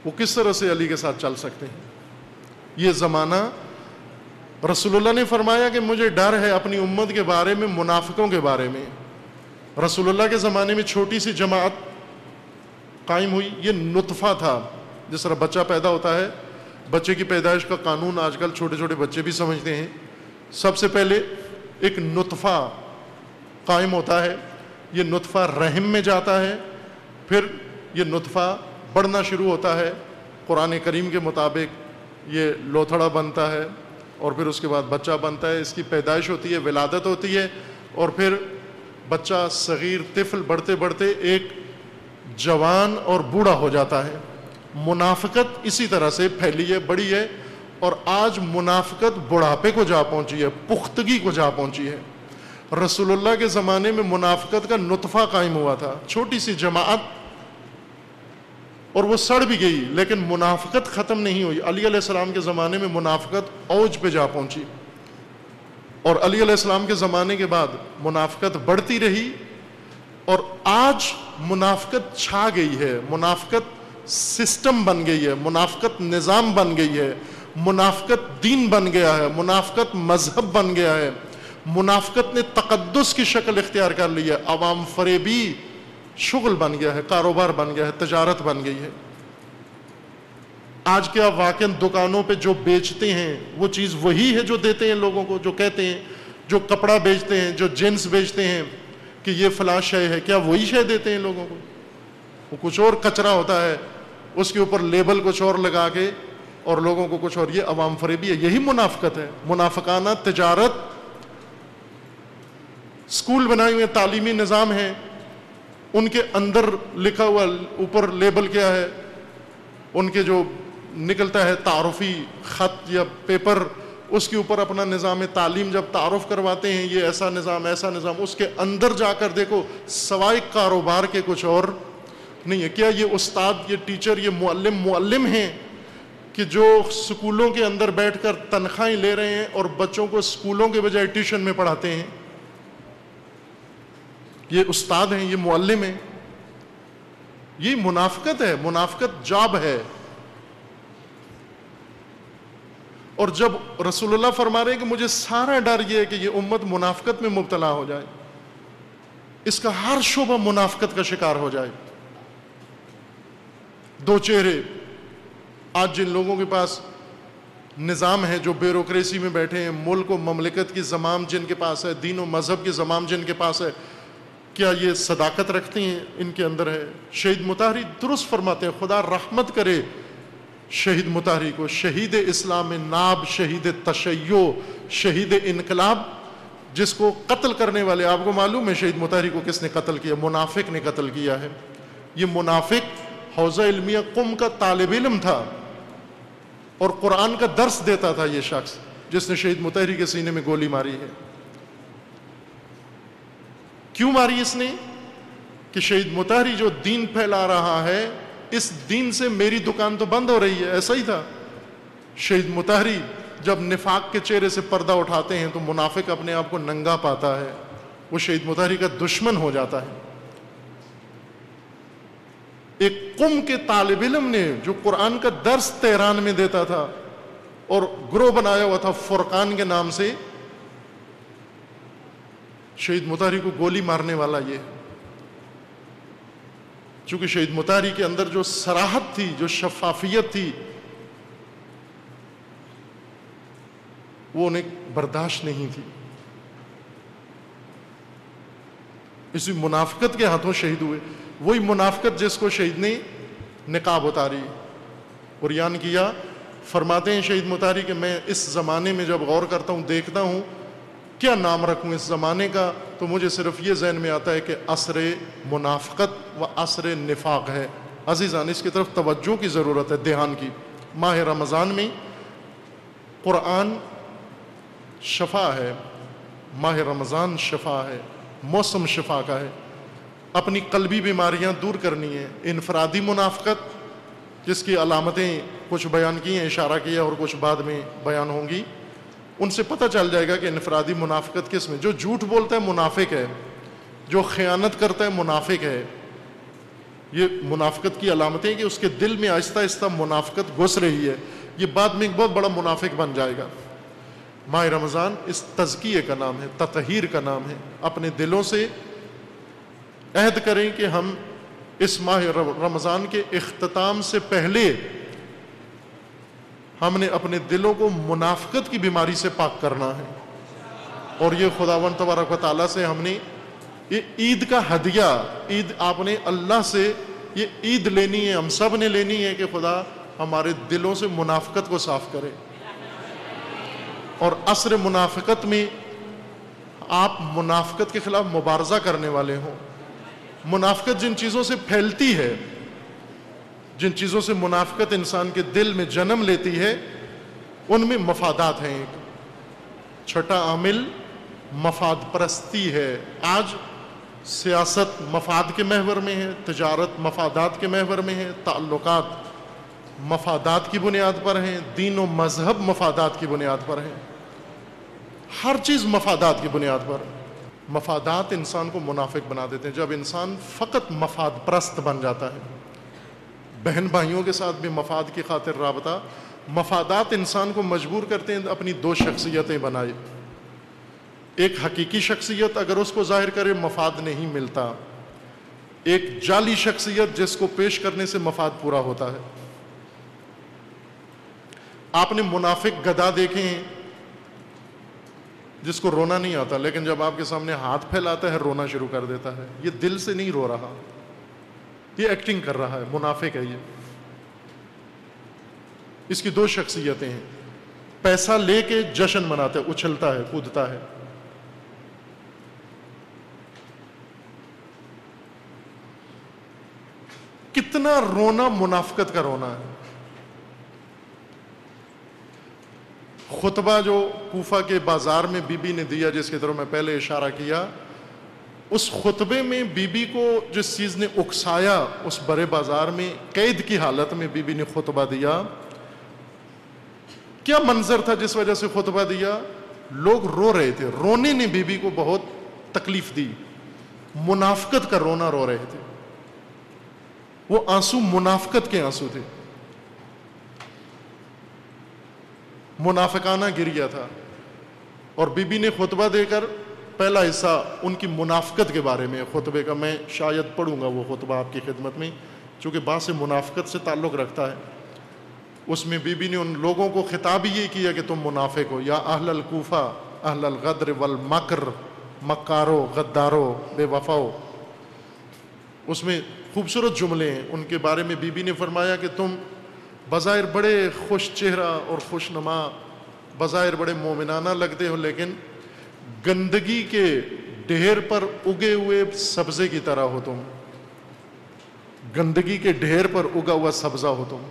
وہ کس طرح سے علی کے ساتھ چل سکتے ہیں؟ یہ زمانہ رسول اللہ نے فرمایا کہ مجھے ڈر ہے اپنی امت کے بارے میں، منافقوں کے بارے میں۔ رسول اللہ کے زمانے میں چھوٹی سی جماعت قائم ہوئی، یہ نطفہ تھا، جس طرح بچہ پیدا ہوتا ہے، بچے کی پیدائش کا قانون آج کل چھوٹے چھوٹے بچے بھی سمجھتے ہیں۔ سب سے پہلے ایک نطفہ قائم ہوتا ہے، یہ نطفہ رحم میں جاتا ہے، پھر یہ نطفہ بڑھنا شروع ہوتا ہے، قرآن کریم کے مطابق یہ لوتھڑا بنتا ہے، اور پھر اس کے بعد بچہ بنتا ہے، اس کی پیدائش ہوتی ہے، ولادت ہوتی ہے، اور پھر بچہ صغیر طفل بڑھتے بڑھتے ایک جوان اور بوڑھا ہو جاتا ہے۔ منافقت اسی طرح سے پھیلی ہے، بڑی ہے، اور آج منافقت بڑھاپے کو جا پہنچی ہے، پختگی کو جا پہنچی ہے۔ رسول اللہ کے زمانے میں منافقت کا نطفہ قائم ہوا تھا، چھوٹی سی جماعت، اور وہ سڑ بھی گئی، لیکن منافقت ختم نہیں ہوئی۔ علی علیہ السلام کے زمانے میں منافقت اوج پہ جا پہنچی، اور علی علیہ السلام کے زمانے کے بعد منافقت بڑھتی رہی، اور آج منافقت چھا گئی ہے، منافقت سسٹم بن گئی ہے، منافقت نظام بن گئی ہے، منافقت دین بن گیا ہے، منافقت مذہب بن گیا ہے، منافقت نے تقدس کی شکل اختیار کر لی ہے، عوام فریبی شغل بن گیا ہے، کاروبار بن گیا ہے، تجارت بن گئی ہے۔ آج کیا واقعاً دکانوں پہ جو بیچتے ہیں وہ چیز وہی ہے جو دیتے ہیں لوگوں کو، جو کہتے ہیں، جو کپڑا بیچتے ہیں، جو جنس بیچتے ہیں کہ یہ فلاں شے ہے، کیا وہی شے دیتے ہیں لوگوں کو؟ وہ کچھ اور کچرا ہوتا ہے، اس کے اوپر لیبل کچھ اور لگا کے اور لوگوں کو کچھ اور، یہ عوام فریبی ہے، یہی منافقت ہے، منافقانہ تجارت۔ اسکول بنائے ہوئے تعلیمی نظام ہیں، ان کے اندر لکھا ہوا اوپر لیبل کیا ہے، ان کے جو نکلتا ہے تعارفی خط یا پیپر، اس کے اوپر اپنا نظام تعلیم جب تعارف کرواتے ہیں، یہ ایسا نظام، ایسا نظام، اس کے اندر جا کر دیکھو سوائے کاروبار کے کچھ اور نہیں ہے۔ کیا یہ استاد، یہ ٹیچر، یہ معلم ہیں کہ جو سکولوں کے اندر بیٹھ کر تنخواہیں لے رہے ہیں اور بچوں کو سکولوں کے بجائے ٹیوشن میں پڑھاتے ہیں؟ یہ استاد ہیں، یہ معلم ہیں؟ یہ منافقت ہے، منافقت جاب ہے۔ اور جب رسول اللہ فرما رہے ہیں کہ مجھے سارا ڈر یہ ہے کہ یہ امت منافقت میں مبتلا ہو جائے، اس کا ہر شعبہ منافقت کا شکار ہو جائے۔ دو چہرے، آج جن لوگوں کے پاس نظام ہے، جو بیوروکریسی میں بیٹھے ہیں، ملک و مملکت کی زمام جن کے پاس ہے، دین و مذہب کی زمام جن کے پاس ہے، کیا یہ صداقت رکھتے ہیں؟ ان کے اندر ہے۔ شہید مطہری درست فرماتے ہیں، خدا رحمت کرے شہید مطہری کو، شہید اسلام ناب، شہید تشیع، شہید انقلاب، جس کو قتل کرنے والے، آپ کو معلوم ہے شہید مطہری کو کس نے قتل کیا؟ منافق نے قتل کیا ہے۔ یہ منافق حوزہ علمیہ قم کا طالب علم تھا اور قرآن کا درس دیتا تھا، یہ شخص جس نے شہید مطہری کے سینے میں گولی ماری ہے۔ کیوں ماری اس نے؟ کہ شہید مطہری جو دین پھیلا رہا ہے، اس دین سے میری دکان تو بند ہو رہی ہے۔ ایسا ہی تھا۔ شہید مطہری جب نفاق کے چہرے سے پردہ اٹھاتے ہیں تو منافق اپنے آپ کو ننگا پاتا ہے، وہ شہید مطہری کا دشمن ہو جاتا ہے۔ ایک قم کے طالب علم نے جو قرآن کا درس تہران میں دیتا تھا اور گروہ بنایا ہوا تھا فرقان کے نام سے، شہید مطہری کو گولی مارنے والا یہ۔ چونکہ شہید مطہری کے اندر جو صراحت تھی، جو شفافیت تھی، وہ انہیں برداشت نہیں تھی، اسی منافقت کے ہاتھوں شہید ہوئے۔ وہی منافقت جس کو شہید نے نقاب اتاری، قرآن کیا۔ فرماتے ہیں شہید مطہری کہ میں اس زمانے میں جب غور کرتا ہوں، دیکھتا ہوں کیا نام رکھوں اس زمانے کا، تو مجھے صرف یہ ذہن میں آتا ہے کہ عصر منافقت و عصر نفاق ہے۔ عزیزان، اس کی طرف توجہ کی ضرورت ہے، دھیان کی۔ ماہ رمضان میں قرآن شفا ہے، ماہ رمضان شفا ہے، موسم شفا کا ہے۔ اپنی قلبی بیماریاں دور کرنی ہے۔ انفرادی منافقت، جس کی علامتیں کچھ بیان کی ہیں، اشارہ کیا، اور کچھ بعد میں بیان ہوں گی، ان سے پتہ چل جائے گا کہ انفرادی منافقت کس میں۔ جو جھوٹ بولتا ہے منافق ہے، جو خیانت کرتا ہے منافق ہے، یہ منافقت کی علامتیں کہ اس کے دل میں آہستہ آہستہ منافقت گھس رہی ہے، یہ بعد میں ایک بہت بڑا منافق بن جائے گا۔ ماہ رمضان اس تزکیے کا نام ہے، تطہیر کا نام ہے۔ اپنے دلوں سے عہد کریں کہ ہم اس ماہ رمضان کے اختتام سے پہلے ہم نے اپنے دلوں کو منافقت کی بیماری سے پاک کرنا ہے، اور یہ خداوند تبارک و تعالیٰ سے ہم نے یہ عید کا ہدیہ، عید آپ نے اللہ سے یہ عید لینی ہے، ہم سب نے لینی ہے کہ خدا ہمارے دلوں سے منافقت کو صاف کرے۔ اور عصر منافقت میں آپ منافقت کے خلاف مبارزہ کرنے والے ہوں۔ منافقت جن چیزوں سے پھیلتی ہے، جن چیزوں سے منافقت انسان کے دل میں جنم لیتی ہے، ان میں مفادات ہیں۔ ایک چھٹا عامل مفاد پرستی ہے۔ آج سیاست مفاد کے محور میں ہے، تجارت مفادات کے محور میں ہے، تعلقات مفادات کی بنیاد پر ہیں، دین و مذہب مفادات کی بنیاد پر ہیں، ہر چیز مفادات کی بنیاد پر۔ مفادات انسان کو منافق بنا دیتے ہیں۔ جب انسان فقط مفاد پرست بن جاتا ہے، بہن بھائیوں کے ساتھ بھی مفاد کی خاطر رابطہ، مفادات انسان کو مجبور کرتے ہیں اپنی دو شخصیتیں بنائے۔ ایک حقیقی شخصیت اگر اس کو ظاہر کرے مفاد نہیں ملتا، ایک جعلی شخصیت جس کو پیش کرنے سے مفاد پورا ہوتا ہے۔ آپ نے منافق گدھا دیکھے ہیں جس کو رونا نہیں آتا، لیکن جب آپ کے سامنے ہاتھ پھیلاتا ہے رونا شروع کر دیتا ہے۔ یہ دل سے نہیں رو رہا، یہ ایکٹنگ کر رہا ہے، منافق ہے یہ۔ اس کی دو شخصیتیں ہیں۔ پیسہ لے کے جشن مناتا ہے، اچھلتا ہے، کودتا ہے۔ کتنا رونا منافقت کا رونا ہے۔ خطبہ جو کوفہ کے بازار میں بی بی نے دیا، جس کی طرف میں پہلے اشارہ کیا، اس خطبے میں بی بی کو جس چیز نے اکسایا، اس بڑے بازار میں قید کی حالت میں بی بی نے خطبہ دیا۔ کیا منظر تھا جس وجہ سے خطبہ دیا؟ لوگ رو رہے تھے، رونے نے بی بی کو بہت تکلیف دی، منافقت کا رونا رو رہے تھے، وہ آنسو منافقت کے آنسو تھے، منافقانہ گریا تھا۔ اور بی بی نے خطبہ دے کر پہلا حصہ ان کی منافقت کے بارے میں خطبے کا، میں شاید پڑھوں گا وہ خطبہ آپ کی خدمت میں، چونکہ بات سے منافقت سے تعلق رکھتا ہے۔ اس میں بی بی نے ان لوگوں کو خطاب یہ کیا کہ تم منافق ہو، یا اہل الکوفہ اہل الغدر والمکر، مکارو، غدارو، بے وفاؤ۔ اس میں خوبصورت جملے ہیں، ان کے بارے میں بی بی نے فرمایا کہ تم بظاہر بڑے خوش چہرہ اور خوش نما، بظاہر بڑے مومنانہ لگتے ہو، لیکن گندگی کے ڈھیر پر اگے ہوئے سبزے کی طرح ہو تم، گندگی کے ڈھیر پر اگا ہوا سبزہ ہو تم۔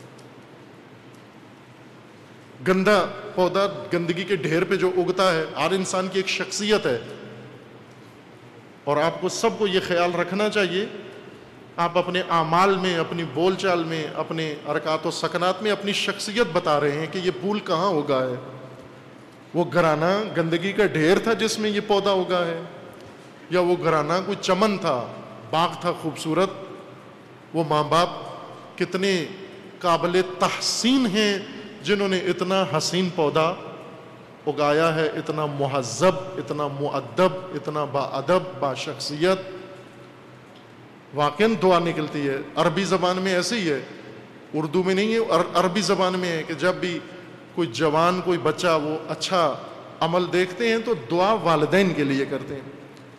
گندا پودا گندگی کے ڈھیر پہ جو اگتا ہے، ہر انسان کی ایک شخصیت ہے، اور آپ کو سب کو یہ خیال رکھنا چاہیے، آپ اپنے اعمال میں، اپنی بول چال میں، اپنے حرکات و سکنات میں اپنی شخصیت بتا رہے ہیں کہ یہ پھول کہاں اگا ہے۔ وہ گھرانہ گندگی کا ڈھیر تھا جس میں یہ پودا اگا ہے، یا وہ گھرانہ کوئی چمن تھا، باغ تھا خوبصورت۔ وہ ماں باپ کتنے قابل تحسین ہیں جنہوں نے اتنا حسین پودا اگایا ہے، اتنا مہذب، اتنا مؤدب، اتنا با ادب، با شخصیت۔ واقعاً دعا نکلتی ہے۔ عربی زبان میں ایسے ہی ہے، اردو میں نہیں ہے، عربی زبان میں ہے کہ جب بھی کوئی جوان، کوئی بچہ وہ اچھا عمل دیکھتے ہیں تو دعا والدین کے لیے کرتے ہیں۔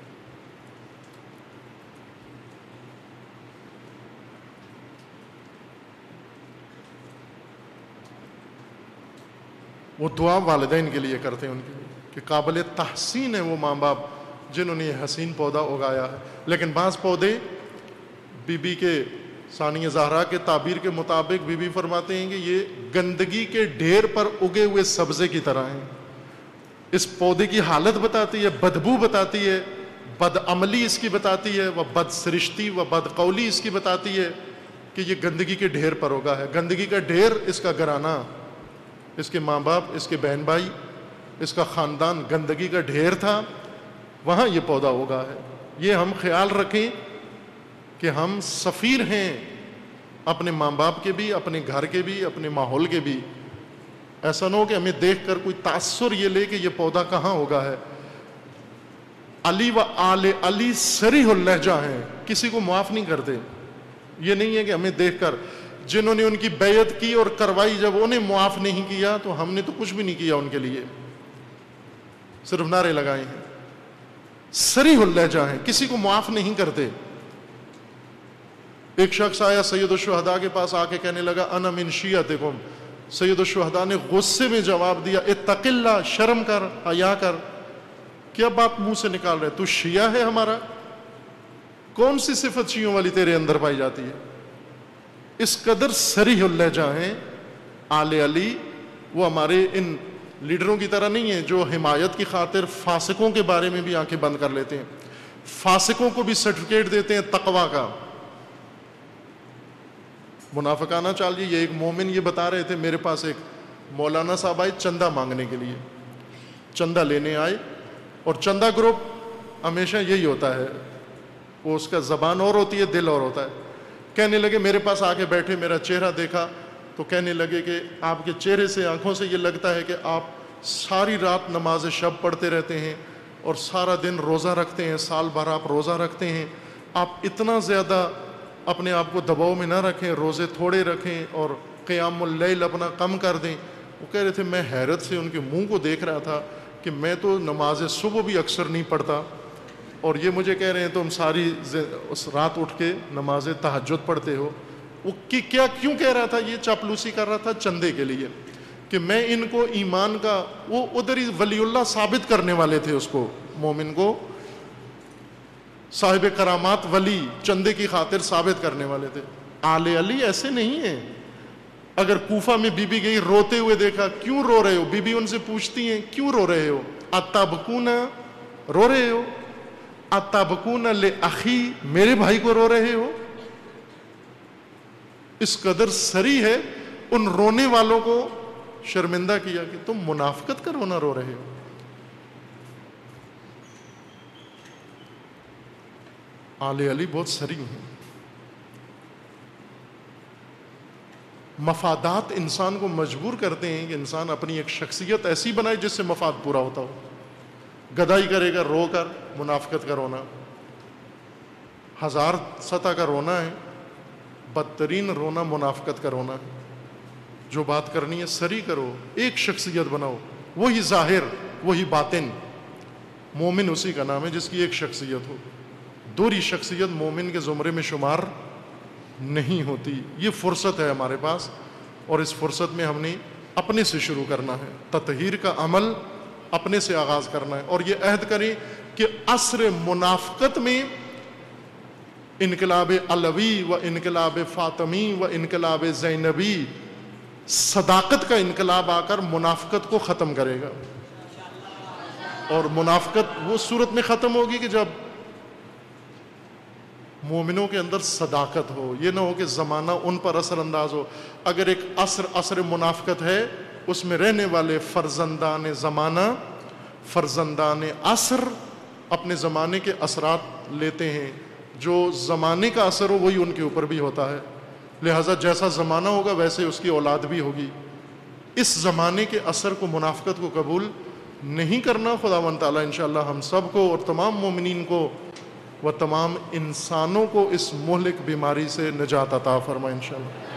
وہ دعا والدین کے لیے کرتے ہیں، ان کے لیے کہ قابل تحسین ہے وہ ماں باپ جنہوں نے یہ حسین پودا اگایا ہے۔ لیکن بعض پودے بی بی کے ثانیہ زہرا کے تعبیر کے مطابق بی بی فرماتے ہیں کہ یہ گندگی کے ڈھیر پر اگے ہوئے سبزے کی طرح ہیں۔ اس پودے کی حالت بتاتی ہے، بدبو بتاتی ہے، بد عملی اس کی بتاتی ہے، وہ بد سرشتی و بد قولی اس کی بتاتی ہے کہ یہ گندگی کے ڈھیر پر اگا ہے۔ گندگی کا ڈھیر اس کا گھرانہ، اس کے ماں باپ، اس کے بہن بھائی، اس کا خاندان گندگی کا ڈھیر تھا، وہاں یہ پودا اگا ہے۔ یہ ہم خیال رکھیں کہ ہم سفیر ہیں اپنے ماں باپ کے بھی، اپنے گھر کے بھی، اپنے ماحول کے بھی. ایسا نہ ہو کہ ہمیں دیکھ کر کوئی تاثر یہ لے کہ یہ پودا کہاں ہوگا ہے. علی و آل علی صریح اللہجہ ہیں، کسی کو معاف نہیں کرتے. یہ نہیں ہے کہ ہمیں دیکھ کر جنہوں نے ان کی بیعت کی اور کروائی، جب انہیں معاف نہیں کیا تو ہم نے تو کچھ بھی نہیں کیا ان کے لیے، صرف نعرے لگائے ہیں. صریح اللہجہ ہیں، کسی کو معاف نہیں کرتے. ایک شخص آیا سید الشہداء کے پاس، آ کے کہنے لگا انا من شیعتکم. سید الشہداء نے غصے میں جواب دیا اتق اللہ، شرم کر، حیا کر. کیا بات منہ سے نکال رہے، تو شیعہ ہے ہمارا؟ کون سی صفت شیعوں والی تیرے اندر پائی جاتی ہے؟ اس قدر صریح اللہجہ ہیں آل علی. وہ ہمارے ان لیڈروں کی طرح نہیں ہیں جو حمایت کی خاطر فاسقوں کے بارے میں بھی آنکھیں بند کر لیتے ہیں، فاسقوں کو بھی سرٹیفکیٹ دیتے ہیں تقویٰ کا. منافقانہ چال. یہ ایک مومن یہ بتا رہے تھے، میرے پاس ایک مولانا صاحب آئے چندہ مانگنے کے لیے، چندہ لینے آئے. اور چندہ گروپ ہمیشہ یہی ہوتا ہے، وہ اس کا زبان اور ہوتی ہے، دل اور ہوتا ہے. کہنے لگے میرے پاس آ کے بیٹھے، میرا چہرہ دیکھا تو کہنے لگے کہ آپ کے چہرے سے، آنکھوں سے یہ لگتا ہے کہ آپ ساری رات نماز شب پڑھتے رہتے ہیں اور سارا دن روزہ رکھتے ہیں، سال بھر آپ روزہ رکھتے ہیں. آپ اتنا زیادہ اپنے آپ کو دباؤ میں نہ رکھیں، روزے تھوڑے رکھیں اور قیام اللیل اپنا کم کر دیں. وہ کہہ رہے تھے میں حیرت سے ان کے منہ کو دیکھ رہا تھا کہ میں تو نماز صبح بھی اکثر نہیں پڑھتا، اور یہ مجھے کہہ رہے ہیں تم ساری اس رات اٹھ کے نماز تہجد پڑھتے ہو. وہ کیا کیوں کہہ رہا تھا؟ یہ چاپلوسی کر رہا تھا چندے کے لیے، کہ میں ان کو ایمان کا، وہ ادھر ہی ولی اللہ ثابت کرنے والے تھے، اس کو مومن کو صاحب کرامات ولی چندے کی خاطر ثابت کرنے والے تھے. آل علی ایسے نہیں ہیں. اگر کوفہ میں بی بی گئی، روتے ہوئے دیکھا، کیوں رو رہے ہو؟ بی بی ان سے پوچھتی ہیں کیوں رو رہے ہو؟ اتبکون، رو رہے ہو؟ اتبکون لاخی، میرے بھائی کو رو رہے ہو؟ اس قدر سری ہے، ان رونے والوں کو شرمندہ کیا کہ تم منافقت کا رونا رو رہے ہو. آل علی بہت سری ہیں. مفادات انسان کو مجبور کرتے ہیں کہ انسان اپنی ایک شخصیت ایسی بنائے جس سے مفاد پورا ہوتا ہو. گدائی کرے گا رو کر، منافقت کا رونا. 1000 سطح کا رونا ہے، بدترین رونا منافقت کا رونا ہے. جو بات کرنی ہے سری کرو، ایک شخصیت بناؤ، وہی ظاہر وہی باطن. مومن اسی کا نام ہے جس کی ایک شخصیت ہو. دوہری شخصیت مومن کے زمرے میں شمار نہیں ہوتی. یہ فرصت ہے ہمارے پاس، اور اس فرصت میں ہم نے اپنے سے شروع کرنا ہے. تطہیر کا عمل اپنے سے آغاز کرنا ہے، اور یہ عہد کریں کہ عصر منافقت میں انقلاب علوی و انقلاب فاطمی و انقلاب زینبی، صداقت کا انقلاب آ کر منافقت کو ختم کرے گا. اور منافقت وہ صورت میں ختم ہوگی کہ جب مومنوں کے اندر صداقت ہو. یہ نہ ہو کہ زمانہ ان پر اثر انداز ہو. اگر ایک عصر منافقت ہے، اس میں رہنے والے فرزندان زمانہ، فرزندان عصر اپنے زمانے کے اثرات لیتے ہیں. جو زمانے کا اثر ہو وہی ان کے اوپر بھی ہوتا ہے. لہٰذا جیسا زمانہ ہوگا ویسے اس کی اولاد بھی ہوگی. اس زمانے کے اثر کو، منافقت کو قبول نہیں کرنا. خداوند تعالیٰ انشاءاللہ ہم سب کو اور تمام مومنین کو و تمام انسانوں کو اس مہلک بیماری سے نجات عطا فرمائے انشاءاللہ.